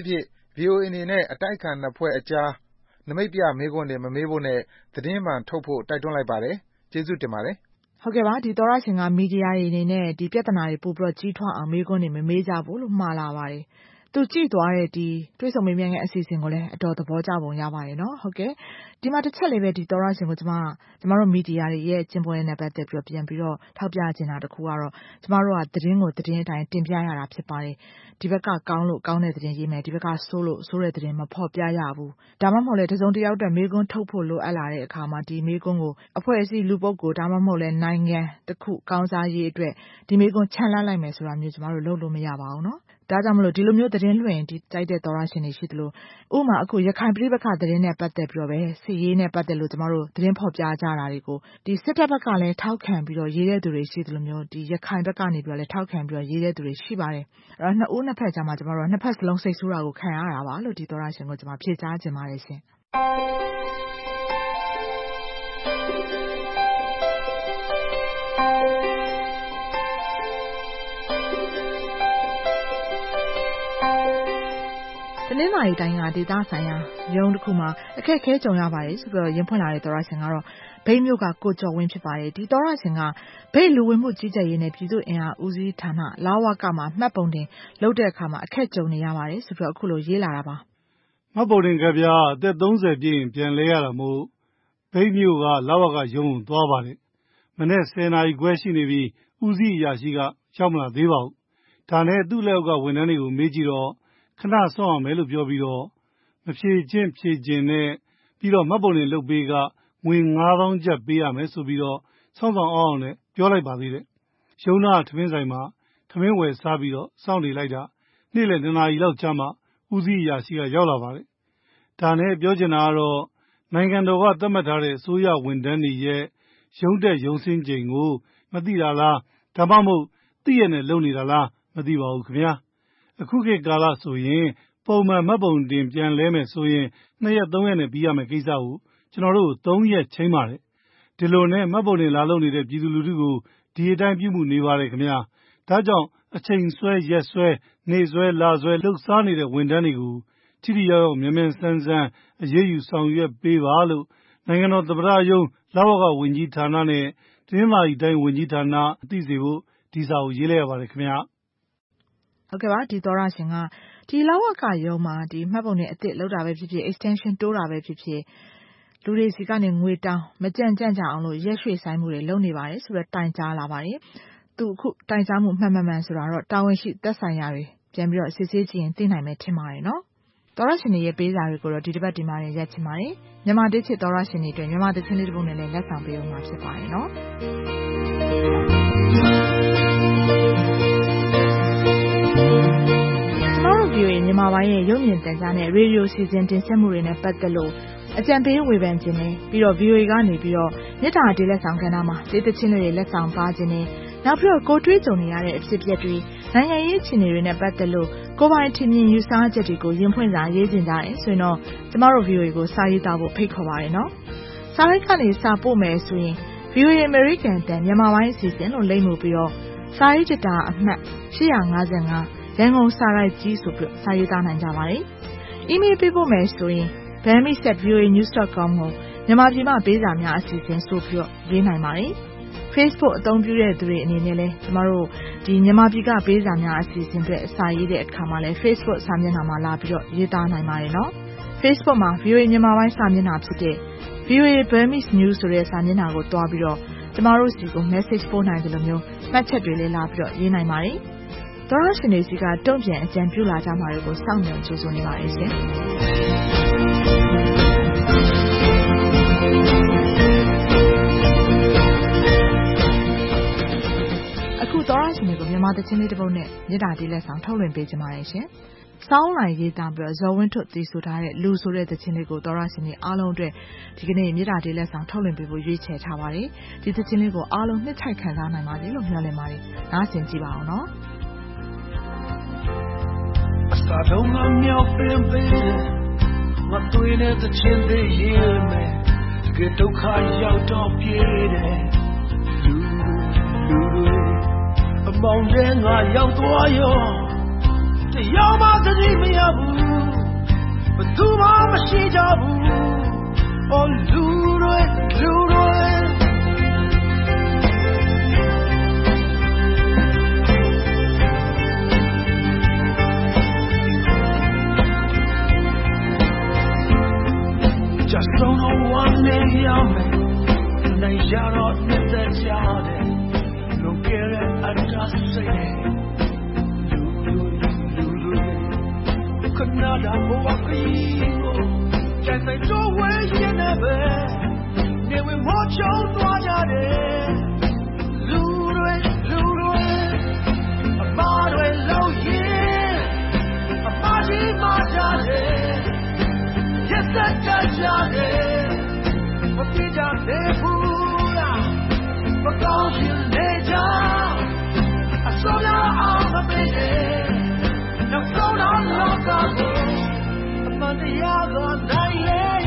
VOA အနေနဲ့အတိုက်အခံနှစ်ဖွဲ့အကြားနမိတ်ပြမေးခွန်းတွေမမေးဖို့နဲ့သတင်းမှန်ထုတ်ဖို့တိုက်တွန်းလိုက်ပါတယ်။ကျေးဇူးတင်ပါတယ်။ဟုတ်ကဲ့ပါဒီသောရရှင်ကမီဒီယာတွေအနေနဲ့ဒီပြဿနာတွေပို့ပြီးကြီးထွားအောင်မေးခွန်းတွေမမေးကြဘူးလို့မှားလာပါတယ်။သူကြည့်သွားတဲ့ဒီတွေ့ဆုံမေးမြန်းတဲ့အစီအစဉ်ကိုလည်းအတော်သဘောကျပုံရပါတယ်နော်ဟုတ်ကဲ့ဒီမှာတစ်ချက်လေးပဲဒီသောရရှင်ကိုကျမတို့မီဒီယာတွေရဲ့ကျင့်ပွဲနဲ့ပတ်သက်ပြီးပြန်ပြီးတော့ထောက်ပြချင်တာတစ်ခုကတော့ကျမတို့ကသတင်းကိုသတင်းအတိုင်းတင်ပြရတာဖြစ်ပါတယ်ဒီဘက်ကကောင်းလို့ကောင်းတဲ့သတင်းရေးမယ်ဒီဘက်ကဆိုးလို့ဆိုးတဲ့သတင်းမဖော်ပြရဘူးဒါမှမဟုတ်လေတစုံတစ်ယောက်အတွက်မေးခွန်းထုတ်ဖို့လိုအပ်လာတဲ့အခါမှာဒီမေးခွန်းကိုအဖွဲ့အစည်းလူပုဂ္ဂိုလ်ဒါမှမဟုတ်လေနိုင်ငံတစ်ခုကောင်းစားရေးအတွက်ဒီမေးခွန်းချန်လှမ်းလိုက်မယ်ဆိုတာမျိုးကျမတို့လုပ်လို့မရပါဘူးနော်ဒါကြောင့်မလို့ဒီလိုမျိုးသတင်းလွှင့်ဒီတိုက်တဲ့သောရရှင်တွေရှိသလိုဥပမာအခုရခိုင်ပြည်ပခသတင်းနဲ့ပတ်သက်ပြီးတော့ပဲစစ်ရေးနဲ့ပတ်သက်လို့ကျမတို့သတင်းဖော်ပြကြတာတွေကိုဒီစစ်တပ်ဘက်ကလည်းထောက်ခံပြီးတော့ရေးတဲ့သူတွေရှိသလိုမျိုးဒီရခိုင်ဘက်ကနေပြီးတော့လည်းထောက်ခံပြီးတော့ရေးတဲ့သူတွေရှိပါတယ်အဲ့တော့နှစ်ဦးနှစ်ဖက်ကြားမှာကျမတို့နှစ်ဖက်စလုံးစိတ်ဆိုးတာကိုခံရတာပါလို့ဒီသောရရှင်ကိုကျမဖြေကြားခြင်းပါတယ်ရှင်တနင်္လာရီတိုင်းကဒေသဆိုင်ရာရုံးတစ်ခုမှာအခက်အခဲကြုံရပါတယ်ဆိုပြီးတော့ရင်ဖွင့်လာတဲ့သောရရှင်ကတော့ဗိတ်မြို့ကကိုကျော်ဝင်းဖြစ်ပါတယ်ဒီသောရရှင်ကဗိတ်လူဝင်မှုကြီးကြပ်ရေးနဲ့ပြည်သူ့အင်အားဦးစီးဌာနလာဝကမှာမှတ်ပုံတင်လုပ်တဲ့အခါမှာအခက်ကြုံနေရပါတယ်ဆိုပြီးတော့အခုလိုရေးလာတာပါမှတ်ပုံတင်ကဗျာအသက်30ပြည့်ရင်ပြန်လဲရတာမို့ဗိတ်မြို့ကလာဝကရုံးသွားပါတယ်မနေ့10နာရီခွဲရှိနေပြီဦးစီးအရာရှိကရောက်မလာသေးပါဘူးဒါနဲ့သူ့လက်အောက်ကဝန်ထမ်းတွေကိုမေးကြည့်တော့ခဏစောင့်ရမယ်လို့ပြောပြီးတော့မဖြေချင်းဖြေချင်းနဲ့ပြီးတော့မှတ်ပုံတင်လုပ်ပေးကငွေ9000ကျပ်ပေးရမယ်ဆိုပြီးတော့စောင့်အောင်နဲ့ပြောလိုက်ပါသေးတယ်ရုံးသားထမင်းဆိုင်မှာထမင်းဝယ်စားပြီးတော့စောင့်နေလိုက်တာနေ့လယ်2နာရီလောက်ကြာမှဦးစီးအရာရှိကရောက်လာပါတယ်ဒါနဲ့ပြောချင်တာကတော့နိုင်ငံတော်ကသတ်မှတ်ထားတဲ့အစိုးရဝန်ထမ်းတွေရဲ့ရုံးတက်ရုံးဆင်းချိန်ကိုမသိတာလားဒါမှမဟုတ်သိရနဲ့လုပ်နေတာလားမသိပါဘူးခင်ဗျာအခုခေတ်ကာလဆိုရင်ပုံမှန်မှတ်ပုံတင်ပြန်လဲမယ်ဆိုရင်2ရက်3ရက်နဲ့ပြီးရမယ်ကိစ္စကိုကျွန်တော်တို့3ရက်ချိန်ပါတယ်ဒီလိုနဲ့မှတ်ပုံတင်လာလုပ်နေတဲ့ပြည်သူလူထုကိုဒီအတိုင်းပြုမှုနေပါတယ်ခင်ဗျာဒါကြောင့်အချိန်ဆွဲရက်ဆွဲနေ့ဆွဲလဆွဲလှုပ်ရှားနေတဲ့ဝန်ထမ်းတွေကိုထိထိရောက်ရောက်မြန်မြန်ဆန်းဆန်းအရေးယူဆောင်ရွက်ပေးပါလို့နိုင်ငံတော်သမ္မတရုံးလာဝကဝန်ကြီးဌာနနဲ့တနင်္သာရီတိုင်းဝန်ကြီးဌာနအသိစေဖို့ဒီစာကိုရေးလိုက်ရပါတယ်ခင်ဗျာဟုတ်ကဲ့ပါဒီသောရရှင်ကဒီလာဝကရုံးမှာဒီမှတ်ပုံတင်အစ်စ်လောက်တာပဲဖြစ်ဖြစ် extension တိုးတာပဲဖြစ်ဖြစ်လူတွေစီကနေငွေတောင်းမကြံ့ကြအောင်လို့ရက်ရွှေ့ဆိုင်မှုတွေလုပ်နေပါတယ်ဆိုတော့တိုင်ကြားလာပါတယ်သူအခုတိုင်ကြားမှုမှန်ဆိုတာတော့တာဝန်ရှိသက်ဆိုင်ရာတွေပြန်ပြီးတော့စစ်ဆေးကြည့်ရင်သိနိုင်မယ်ထင်ပါတယ်နော်သောရရှင်ရဲ့ပေးစာတွေကိုတော့ဒီတစ်ပတ်ဒီမှာရက်ချင်ပါတယ်မြန်မာတစ်ချစ်သောရရှင်တွေအတွက်မြန်မာတစ်ချင်းလေးတစ်ပုဒ်နဲ့လည်းလက်ဆောင်ပေးအောင်မှာဖြစ်ပါတယ်နော်VOA မြန်မာပိုင်းရဲ့ရုပ်မြင်သံကြားနဲ့ရေဒီယိုစီစဉ်တင်ဆက်မှုတွေနဲ့ပတ်သက်လို့အကြံပေးဝေဖန်ခြင်းနဲ့ပြီးတော့ VOA ကနေပြီးတော့မြစ်တာတေးလက်ဆောင်ကဏ္ဍမှာဒေသချင်းတွေလက်ဆောင်ပါခြင်းနဲ့နောက်ပြီးတော့ကိုတွေးကြုံနေရတဲ့အဖြစ်အပျက်တွေနိုင်ငံရေးအခြေအနေတွေနဲ့ပတ်သက်လို့ကိုယ်ပိုင်ထင်မြင်ယူဆချက်တွေကိုရင်ဖွင့်စာရေးတင်ကြတယ်ဆိုရင်တော့ကျမတို့ VOA ကိုစာရေးသားဖို့ဖိတ်ခေါ်ပါရနော်စာရိုက်ကနေစာပို့မယ်ဆိုရင် VOA American တန်မြန်မာပိုင်းအစီအစဉ်လို့လိမ့်မှုပြီးတော့စာရေးချတာအမှတ်855ရန်ကုန်စာရိုက်ကြီးဆိုပြီးစာရေးသားနိုင်ကြပါတယ်။ email ပေးဖို့မယ်ဆိုရင် bami@voanews.com ကိုမြန်မာပြည်မှာပေးစာများအစီအစဉ်ဆိုပြီးရေးနိုင်ပါတယ်။ Facebook အသုံးပြုတဲ့သူတွေအနေနဲ့လည်းကျမတို့ဒီမြန်မာပြည်ကပေးစာများအစီအစဉ်တွေစာရေးတဲ့အခါမှာလည်း Facebook စာမျက်နှာမှာလာပြီးတော့ရေးသားနိုင်ပါတယ်နော်။ Facebook မှာ VOA မြန်မာပိုင်းစာမျက်နှာဖြစ်တဲ့ VOA Burmese News ဆိုတဲ့စာမျက်နှာကိုတွားပြီးတော့ကျမတို့စီကို message ပို့နိုင်တယ်လို့မျိုးမှတ်ချက်တွေလည်းလာပြီးတော့ရေးနိုင်ပါတယ်။သောရရှင်တွေစီကတုံ့ပြန်အကြံပြုလာကြမှာတွေကိုစောင့်မျှော်ကြိုးစားနေပါတယ်ရှင်အခုသောရရှင်တွေကိုမြန်မာသချင်းလေးတစ်ပုဒ်နဲ့မြစ်တာတီးလက်ဆောင်ထုတ်လွှင့်ပေးကြပါရရှင်စောင်းလိုက်ရေးသားပြီးဇော်ဝင်းထွတ်တီးဆိုထားတဲ့လူဆိုတဲ့သချင်းလေးကိုသောရရှင်တွေအားလုံးအတွက်ဒီကနေ့မြစ်တာတီးလက်ဆောင်ထုတ်လွှင့်ပေးဖို့ရွေးချယ်ထားပါတယ်ဒီသချင်းလေးကိုအားလုံးနှစ်ထိုက်ခံစားနိုင်ပါစေလို့မျှော်လင့်ပါတယ်နားဆင်ကြည့်ပါအောင်နော်စာထုံးမမြောက်ပင်ပင်မသွေးနဲ့သချင်းသေးရေးမယ်တကယ်ဒုက္ခရောက်တော့ပြေးတယ်လူတွေအမောင်ထဲငါရောက်သွားရောတရားမှသတိမရဘူးသူမှမရှိကြဘူးအော်လူတွေJust don't know one day you're me Night you're not in the jade Look at it, I just say Lulu Canada, Moakio Just say, don't wait, you never Never watch out, watch out Lulu A bottle low, yeah A body, my darling Yes, that's it. What did I say, Pula? But don't you lay down? I saw your arm a minute. Now, so long ago, among the other night,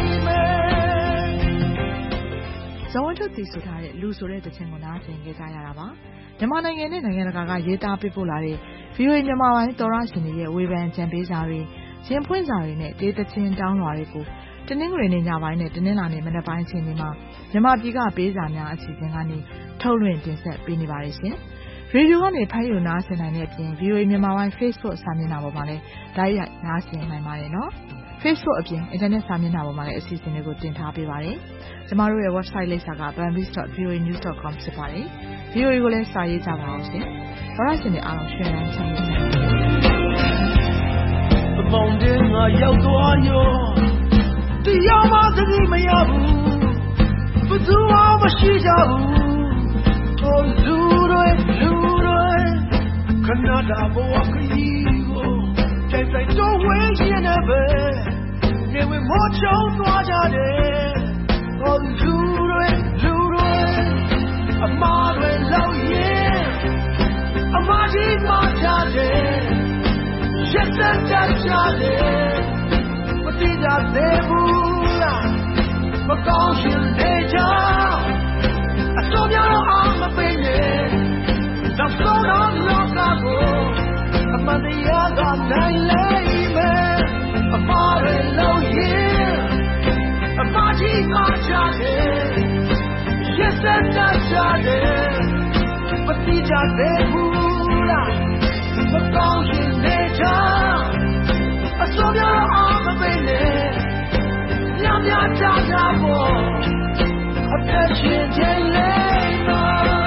ဇော်ဝင်းထုတ်တီဆိုထားတဲ့လူဆိုတဲ့တခြင်းကိုနားဆင်ကြကြရတာပါမြန်မာနိုင်ငံနဲ့နိုင်ငံတကာကရေးသားပေးပို့လာတဲ့ VOA မြန်မာပိုင်းသောရရှင်တွေရဲ့ဝေဖန်ကြံပေးစာတွေရင်ဖွင့်စာတွေနဲ့ဒေသချင်းတောင်းလွှာတွေကိုတနင်္ဂနွေနေ့ညပိုင်းနဲ့တနင်္လာနေ့မနက်ပိုင်းအချိန်တွေမှာမြန်မာပြည်ကပေးစာများအစီအစဉ်ကနေထုတ်လွှင့်တင်ဆက်ပေးနေပါတယ်ရှင်ရေဒီယိုကနေဖိုင်ယူနားဆင်နိုင်တဲ့အပြင် VOA မြန်မာပိုင်း Facebook စာမျက်နှာပေါ်မှာလည်းတိုက်ရိုက်နားဆင်နိုင်ပါတယ်နော် Facebook အပြင် Internet စာမျက်နှာပေါ်မှာလည်းအစီအစဉ်တွေကိုတင်ထားပေးပါတယ်ကျမတို့ရဲ့ website လိပ်စာက bambis.voanews.com ဖြစ်ပါတယ် VOA ကိုလည်းစာရေးကြပါအောင်ရှင်ဘာလို့ရှင်တွေအားလုံးရှင်းလင်းချင်တယ်မောင်တဲ့ငါရောက်သွားရောတရားမသတိမရဘူးဘယ်သူမှမရှိကြဘူးဟိုလူတွေခဏတာဘဝခရီးကိုချိန်ဆိုင်တော့ဝေးရင်လည်းနေဝင်မောချောင်းသွားကြတယ်ဟိုလူတွေအမားတွေလောက်ရင်အမကြီးမချတယ် Yes, that's it. But did I say, Bula? But cause you nature. I saw your arm a baby. Now, so long ago. I'm on the other night, lady. A party low year. A party marching. Yes, that's it. But did I say, Bula? But cause you nature. I saw your arm a baby. Yum, I bet you later.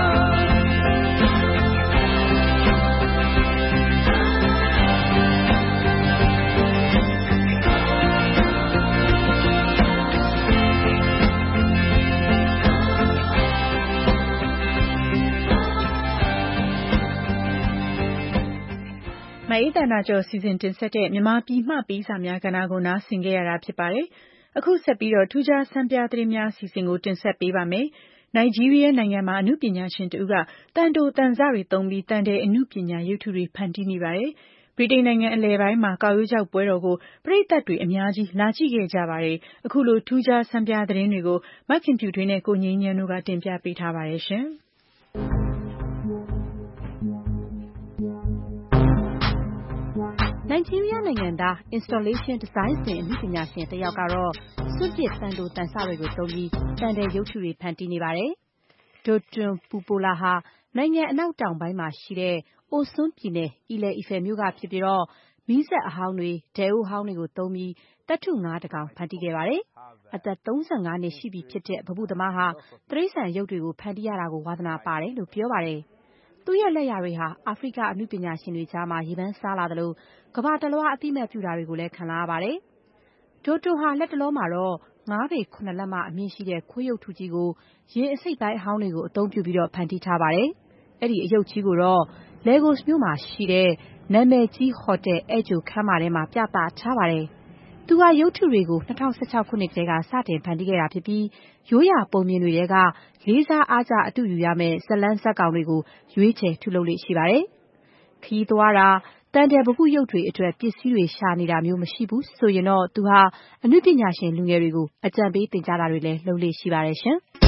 အေးတန်တာကျော်စီစဉ်တင်ဆက်တဲ့မြန်မာပြည်မှပေးစာများကဏ္ဍကိုနားဆင်ကြရတာဖြစ်ပါတယ်။အခုဆက်ပြီးတော့ထူးခြားဆန်းပြသတင်းများအစီအစဉ်ကိုတင်ဆက်ပေးပါမယ်။နိုင်ဂျီးရီးယားနိုင်ငံမှာအနုပညာရှင်တဦးကတန်တိုတန်စတွေသုံးပြီးတန်တဲ့အနုပညာရုပ်ထုတွေဖန်တီးနေပါတယ်။ဗြိတိန်နိုင်ငံအလယ်ပိုင်းမှာကောက်ရိုးကျောက်ပွဲတော်ကိုပရိသတ်တွေအများကြီးလာကြည့်ခဲ့ကြပါတယ်။အခုလိုထူးခြားဆန်းပြသတင်းတွေကိုမခင်ဖြူထွေးနဲ့ကိုငြိမ်းချမ်းတို့ကတင်ပြပေးထားပါတယ်ရှင်။နိုင်ဂျီးရီးယားနိုင်ငံသား installation design အနုပညာရှင်တစ်ယောက်ကတော့စွန့်ပစ်တန်တိုတန်စတွေကိုသုံးပြီးတန်တဲ့ရုပ်ထုတွေဖန်တီးနေပါတယ်။ Dotun Pupola ဟာနိုင်ငံအနောက်တောင်ပိုင်းမှာရှိတဲ့အိုစွန်းပြည်နယ်အီလယ်အီဖယ်မြို့ကဖြစ်ပြီးတော့မီးစက်အဟောင်းတွေဒဲအိုးဟောင်းတွေကိုသုံးပြီးသတ္တုငါးတကောင်ဖန်တီးခဲ့ပါတယ်။အသက်35နှစ်ရှိပြီဖြစ်တဲ့ဗပုသမားဟာတိရစ္ဆာန်ရုပ်တွေကိုဖန်တီးရတာကိုဝါသနာပါတယ်လို့ပြောပါတယ်။သူ့ရဲ့လက်ရာတွေဟာအာဖရိကအနုပညာရှင်တွေကြားမှာရေပန်းစားလာသလိုကမ္ဘာတလွှားအသိအမှတ်ပြုတာတွေကိုလည်းခံလာရပါတယ်။ Dotun ဟာလက်တလောမှာတော့9 ပေ 7 လက်မအမြင့်ရှိတဲ့ခွေးရုပ်ထုကြီးကိုရေအစိတ်ပိုင်းအဟောင်းတွေကိုအသုံးပြုပြီးတော့ဖန်တီးထားပါတယ်။အဲ့ဒီအရုပ်ကြီးကိုတော့ Lagos မြို့မှာရှိတဲ့နာမည်ကြီးဟိုတယ်ဧည့်ကြိုခန်းမထဲမှာပြသထားပါတယ်။သူဟာရုပ်ထုတွေကို2016ခုနှစ်ကတည်းကစတင်ဖန်တီးခဲ့တာဖြစ်ပြီးရိုးရာပုံမြင်တွေထဲကလေးစားအားကြအတုယူရမယ့်ဇတ်လန်းဇာတ်ကောင်တွေကိုရွေးချယ်ထုတ်လုပ်လေ့ရှိပါတယ်။ခရီးသွားတာတန်တယ်ပပုရုပ်တွေအတွက်ပစ္စည်းတွေရှာနေတာမျိုးမရှိဘူးဆိုရင်တော့သူဟာအနုပညာရှင်လူငယ်တွေကိုအကြံပေးသင်ကြားတာတွေလည်းလုပ်လေ့ရှိပါတယ်ရှင်။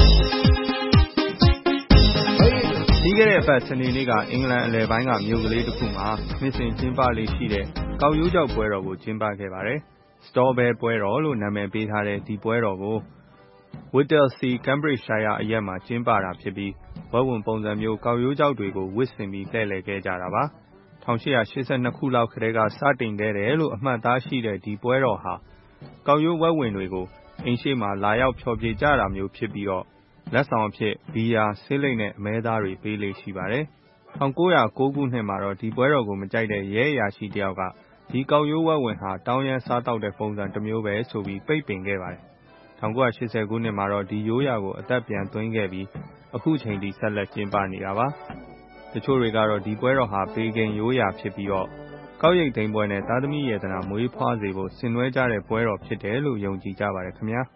ပြီးခဲ့တဲ့အပတ်စနေနေ့ကအင်္ဂလန်အလယ်ပိုင်းကမြို့ကလေးတစ်ခုမှာနှစ်စဉ်ကျင်းပလေ့ရှိတဲ့ကောက်ရိုးကျောက်ပွဲတော်ကိုကျင်းပခဲ့ပါတယ်။ Strawberry ပွဲတော်လို့နာမည်ပေးထားတဲ့ဒီပွဲတော်ကို Whittlesea Cambridgeshire အရပ်မှာကျင်းပတာဖြစ်ပြီးဝက်ဝံပုံစံမျိုးကောက်ရိုးကျောက်တွေကိုဝစ်ဆင်ပြီးလှည့်လည်ခဲ့ကြတာပါ1882ခုလောက်ကတည်းကစတင်ခဲ့တယ်လို့အမှတ်သားရှိတဲ့ဒီပွဲတော်ဟာကောက်ရိုးဝက်ဝံတွေကိုအိမ်ရှိမှာလာရောက်ဖျော်ဖြေကြတာမျိုးဖြစ်ပြီးတော့လက်ဆောင်အဖြစ်ဘီယာဆေးလိပ်နဲ့အမဲသားတွေပေးလေရှိပါတယ်1909ခုနှစ်မှာတော့ဒီပွဲတော်ကိုမကြိုက်တဲ့ရဲအရာရှိတယောက်ကဒီကောက်ရိုးဝက်ဝံဟာတောင်းရမ်းစားတောက်တဲ့ပုံစံတစ်မျိုးပဲဆိုပြီးပိတ်ပင်ခဲ့ပါတယ်1980ခုနှစ်မှာတော့ဒီရိုးရာကိုအသက်ပြန်သွင်းခဲ့ပြီးအခုချိန်ထိဆက်လက်ကျင်းပနေတာပါတချို့တွေကတော့ဒီပွဲတော်ဟာဘေဂင်ရိုးရာဖြစ်ပြီးတော့ကောက်ရိတ်သိမ်းပွဲနဲ့သားသမီးယေဒနာမွေးဖွားစေဖို့ဆင်နွှဲကြတဲ့ပွဲတော်ဖြစ်တယ်လို့ယုံကြည်ကြပါတယ်ခင်ဗျာ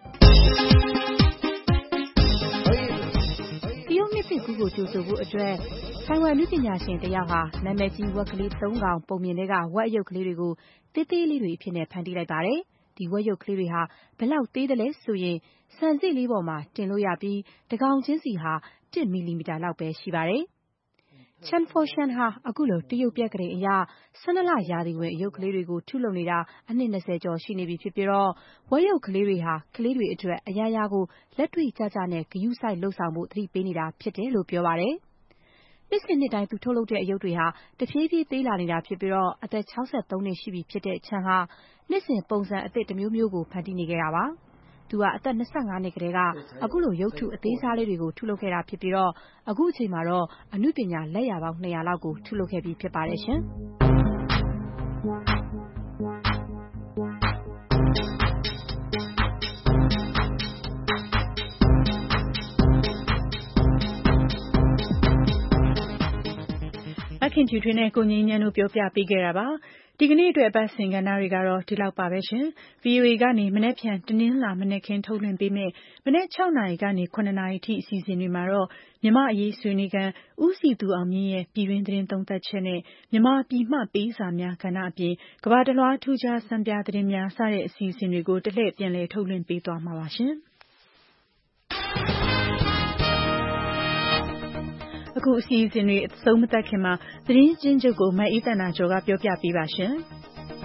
တရုတ်နှစ်သစ်ကူးကိုကြိုဆိုဖို့အတွက်ထိုင်ဝမ်လူပညာရှင်တယောက်ဟာနာမည်ကြီးဝက်ကလေး3ကောင်ပုံမြင်တဲ့ကဝက်အယုတ်ကလေးတွေကိုသေးသေးလေးတွေအဖြစ်နဲ့ဖန်တီးလိုက်ပါတယ်ဒီဝက်ရုပ်ကလေးတွေဟာဘယ်လောက်သေးတယ်လဲဆိုရင်စံစိတ်လေးပေါ်မှာတင်လို့ရပြီးတကောင်ချင်းစီဟာ1မီလီမီတာလောက်ပဲရှိပါတယ်။ Chen Foshan ဟာအခုလိုတရုတ်ပြက်ကလေးအရာ12လရာသီဝင်အယုတ်ကလေးတွေကိုထုလုပ်နေတာအနှစ်20ကျော်ရှိနေပြီဖြစ်ပြီးတော့ဝက်ရုပ်ကလေးတွေဟာကလေးတွေအတွက်အရာရာကိုလက်တွေ့ကျကျနဲ့ဂရုစိုက်လှုပ်ဆောင်ဖို့သတိပေးနေတာဖြစ်တယ်လို့ပြောပါတယ်။နှစ်စဉ်နှစ်တိုင်းသူထုတ်လုပ်တဲ့အယုတ်တွေဟာတဖြည်းဖြည်းသေးလာနေတာဖြစ်ပြီးတော့အသက်63နှစ်ရှိပြီဖြစ်တဲ့ Chen ဟာနှစ်စဉ်ပုံစံအသစ်တစ်မျိုးမျိုးကိုဖန်တီးနေခဲ့တာပါ။သူကအသက်25နှစ်ကတည်းကအခုလိုရုပ်ထုအသေးစားလေးတွေကိုထုလုပ်ခဲ့တာဖြစ်ပြီးတော့အခုအချိန်မှာတော့အနုပညာလက်ရာပေါင်း200လောက်ကိုထုလုပ်ခဲ့ပြီးဖြစ်ပါတယ်ရှင်။ခင်ဖြူထွေးနဲ့ကိုငင်းညံတို့ပြောပြပေးခဲ့တာပါဒီကနေ့အတွက်အပတ်စဉ်ကဏ္ဍတွေကတော့ဒီလောက်ပါပဲရှင် VOA ကနေမနေ့ဖြန်တင်းနှင်းလာမနေ့ခင်းထုတ်လွှင့်ပေးမယ်မနေ့6နာရီကနေ9နာရီထိအစီအစဉ်တွေမှာတော့မြန်မာအရေးဆွေးနွေးခန်းဦးစီသူအောင်မြင့်ရဲ့ပြည်တွင်းသတင်းသုံးသပ်ချက်နဲ့မြန်မာပြည်မှပေးစာများကဏ္ဍအပြင်ကမ္ဘာတလွှားထူးခြားစံပြသတင်းများစတဲ့အစီအစဉ်တွေကိုတလှည့်ပြန်လည်ထုတ်လွှင့်ပေးသွားမှာပါရှင်အခုအစီအစဉ်တွေအဆုံးမသတ်ခင်မှာသတင်းချင်းချုပ်ကိုမအေးသန္တာကျော်ကပြောပြပေးပါရှင်။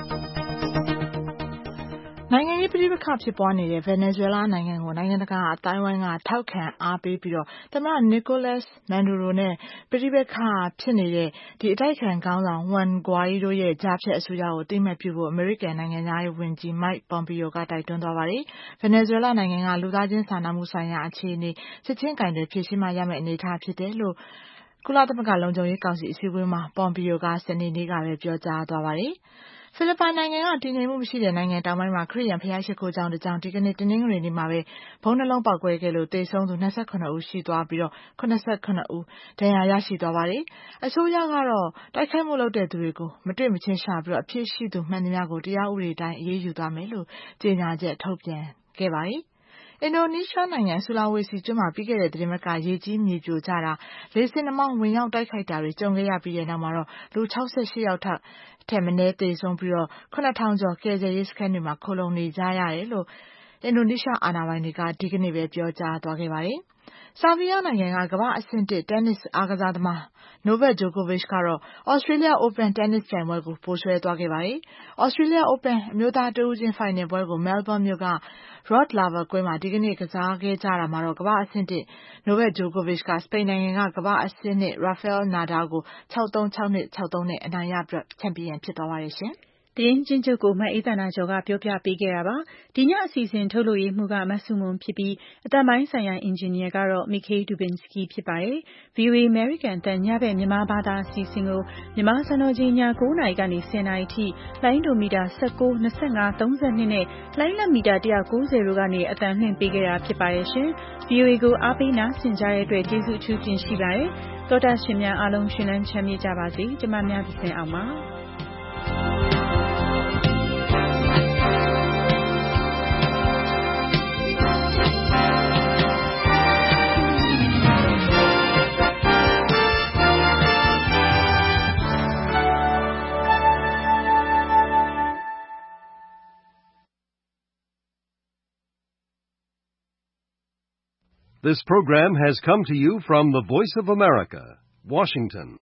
နိုင်ငံရေးပဋိပက္ခဖြစ်ပွားနေတဲ့ဗင်နီဇွဲလားနိုင်ငံကိုနိုင်ငံတကာအသိုင်းအဝိုင်းကထောက်ခံအားပေးပြီးတော့သမ္မတနီကိုလပ်စ်မန်ဒူရိုနဲ့ပဋိပက္ခဖြစ်နေတဲ့ဒီအတိုက်အခံခေါင်းဆောင်ဟွမ်ဂွိုင်ဒိုရဲ့ကြားဖြတ်အစိုးရကိုအသိအမှတ်ပြုဖို့အမေရိကန်နိုင်ငံသားရေးဝန်ကြီးမိုက်ပွန်ပီယိုကတိုက်တွန်းသွားပါတယ်။ဗင်နီဇွဲလားနိုင်ငံကလူသားချင်းစာနာမှုဆိုင်ရာအခြေအနေချက်ချင်းကိုင်တွယ်ဖြေရှင်းမှရမယ့်အနေအထားဖြစ်တယ်လို့ကုလသမဂ္ဂလုံခြုံရေးကောင်စီအစည်းအဝေးမှာပွန်ပီယိုကစနေနေ့ကပဲပြောကြားသွားပါတယ်။ဖိလစ်ပိုင်နိုင်ငံကတည်ငြိမ်မှုမရှိတဲ့နိုင်ငံတောင်ပိုင်းမှာခရစ်ယာန်ဘုရားရှိခိုးကျောင်းတစ်ကျောင်းဒီကနေ့တနင်္ဂနွေနေ့မှာပဲဘုံနှလုံးပေါက်ကွဲခဲ့လို့သေဆုံးသူ29ဦးရှိသွားပြီးတော့89ဦးဒဏ်ရာရရှိသွားပါတယ်။အစိုးရကတော့တိုက်ခိုက်မှုလုပ်တဲ့သူတွေကိုမတွေ့မချင်းရှာပြီးတော့အဖြစ်ရှိသူမှန်သမျှကိုတရားဥပဒေတိုင်းအရေးယူသွားမယ်လို့ကြေညာချက်ထုတ်ပြန်ခဲ့ပါတယ်။အင်ဒိုနီးရှားနိုင်ငံဆူလာဝေစီကျွန်းမှာပြီးခဲ့တဲ့သတင်းပတ်ကရေကြီးမြေပြိုကျတာလေဆင်နှာမောင်းဝင်ရောက်တိုက်ခိုက်တာတွေကြုံခဲ့ရပြီးတဲ့နောက်မှာတော့လူ68ယောက်ထက်မနည်းသေဆုံးပြီးတော့9000ကျော်ကယ်ဆယ်ရေးစခန်းတွေမှာခိုလုံနေကြရတယ်လို့အင်ဒိုနီးရှားအာဏာပိုင်တွေကဒီကနေ့ပဲပြောကြားသွားခဲ့ပါတယ်။ဆာဗီးယားနိုင်ငံကကမ္ဘာ့အဆင့်1တင်းနစ်အားကစားသမားနိုဗက်ဂျိုကိုဗစ်ကတော့ Australia Open တင်းနစ်ပြိုင်ပွဲကိုပိုဆွဲသွားခဲ့ပါတယ်။ Australia Open အမျိုးသားတဦးချင်းဖိုင်နယ်ပွဲကိုမဲလ်ဘုန်းမြို့က Rod Laver ကွင်းမှာဒီကနေ့ကစားခဲ့ကြတာမှာတော့ကမ္ဘာ့အဆင့်1နိုဗက်ဂျိုကိုဗစ်ကစပိန်နိုင်ငံကကမ္ဘာ့အဆင့်2ရာဖဲလ်နာဒါကို 6-3, 6-2, 6-3နဲ့အနိုင်ရပြီးချန်ပီယံဖြစ်သွားပါတယ်ရှင်။သတင်းချင်းချုပ်ကိုမအေးသန္တာကျော်ကပြောပြပေးခဲ့တာပါဒီညအစီအစဉ်ထုတ်လို့ရမှုကမဆုမွန်ဖြစ်ပြီးအတန်ပိုင်းဆိုင်ရာအင်ဂျင်နီယာကတော့မီခေးဒူဘင်စကီဖြစ်ပါတယ် VOA American တန်ညဘက်မြန်မာဘာသာအစီအစဉ်ကိုမြန်မာစံတော်ချိန်ည9:00နာရီကနေ10:00နာရီထိလိုင်းဒိုမီတာ19 25 32နဲ့လိုင်းလက်မီတာ190တို့ကနေအတန်လှည့်ပေးခဲ့တာဖြစ်ပါတယ်ရှင် VOA ကိုအားပေးနားဆင်ကြတဲ့အတွက်ကျေးဇူးအထူးတင်ရှိပါတယ်တော်တာရှင်များအားလုံးရှင်လန်းချမ်းမြေ့ကြပါစေကျမများပြည့်အောင်ပါ This program has come to you from the Voice of America, Washington.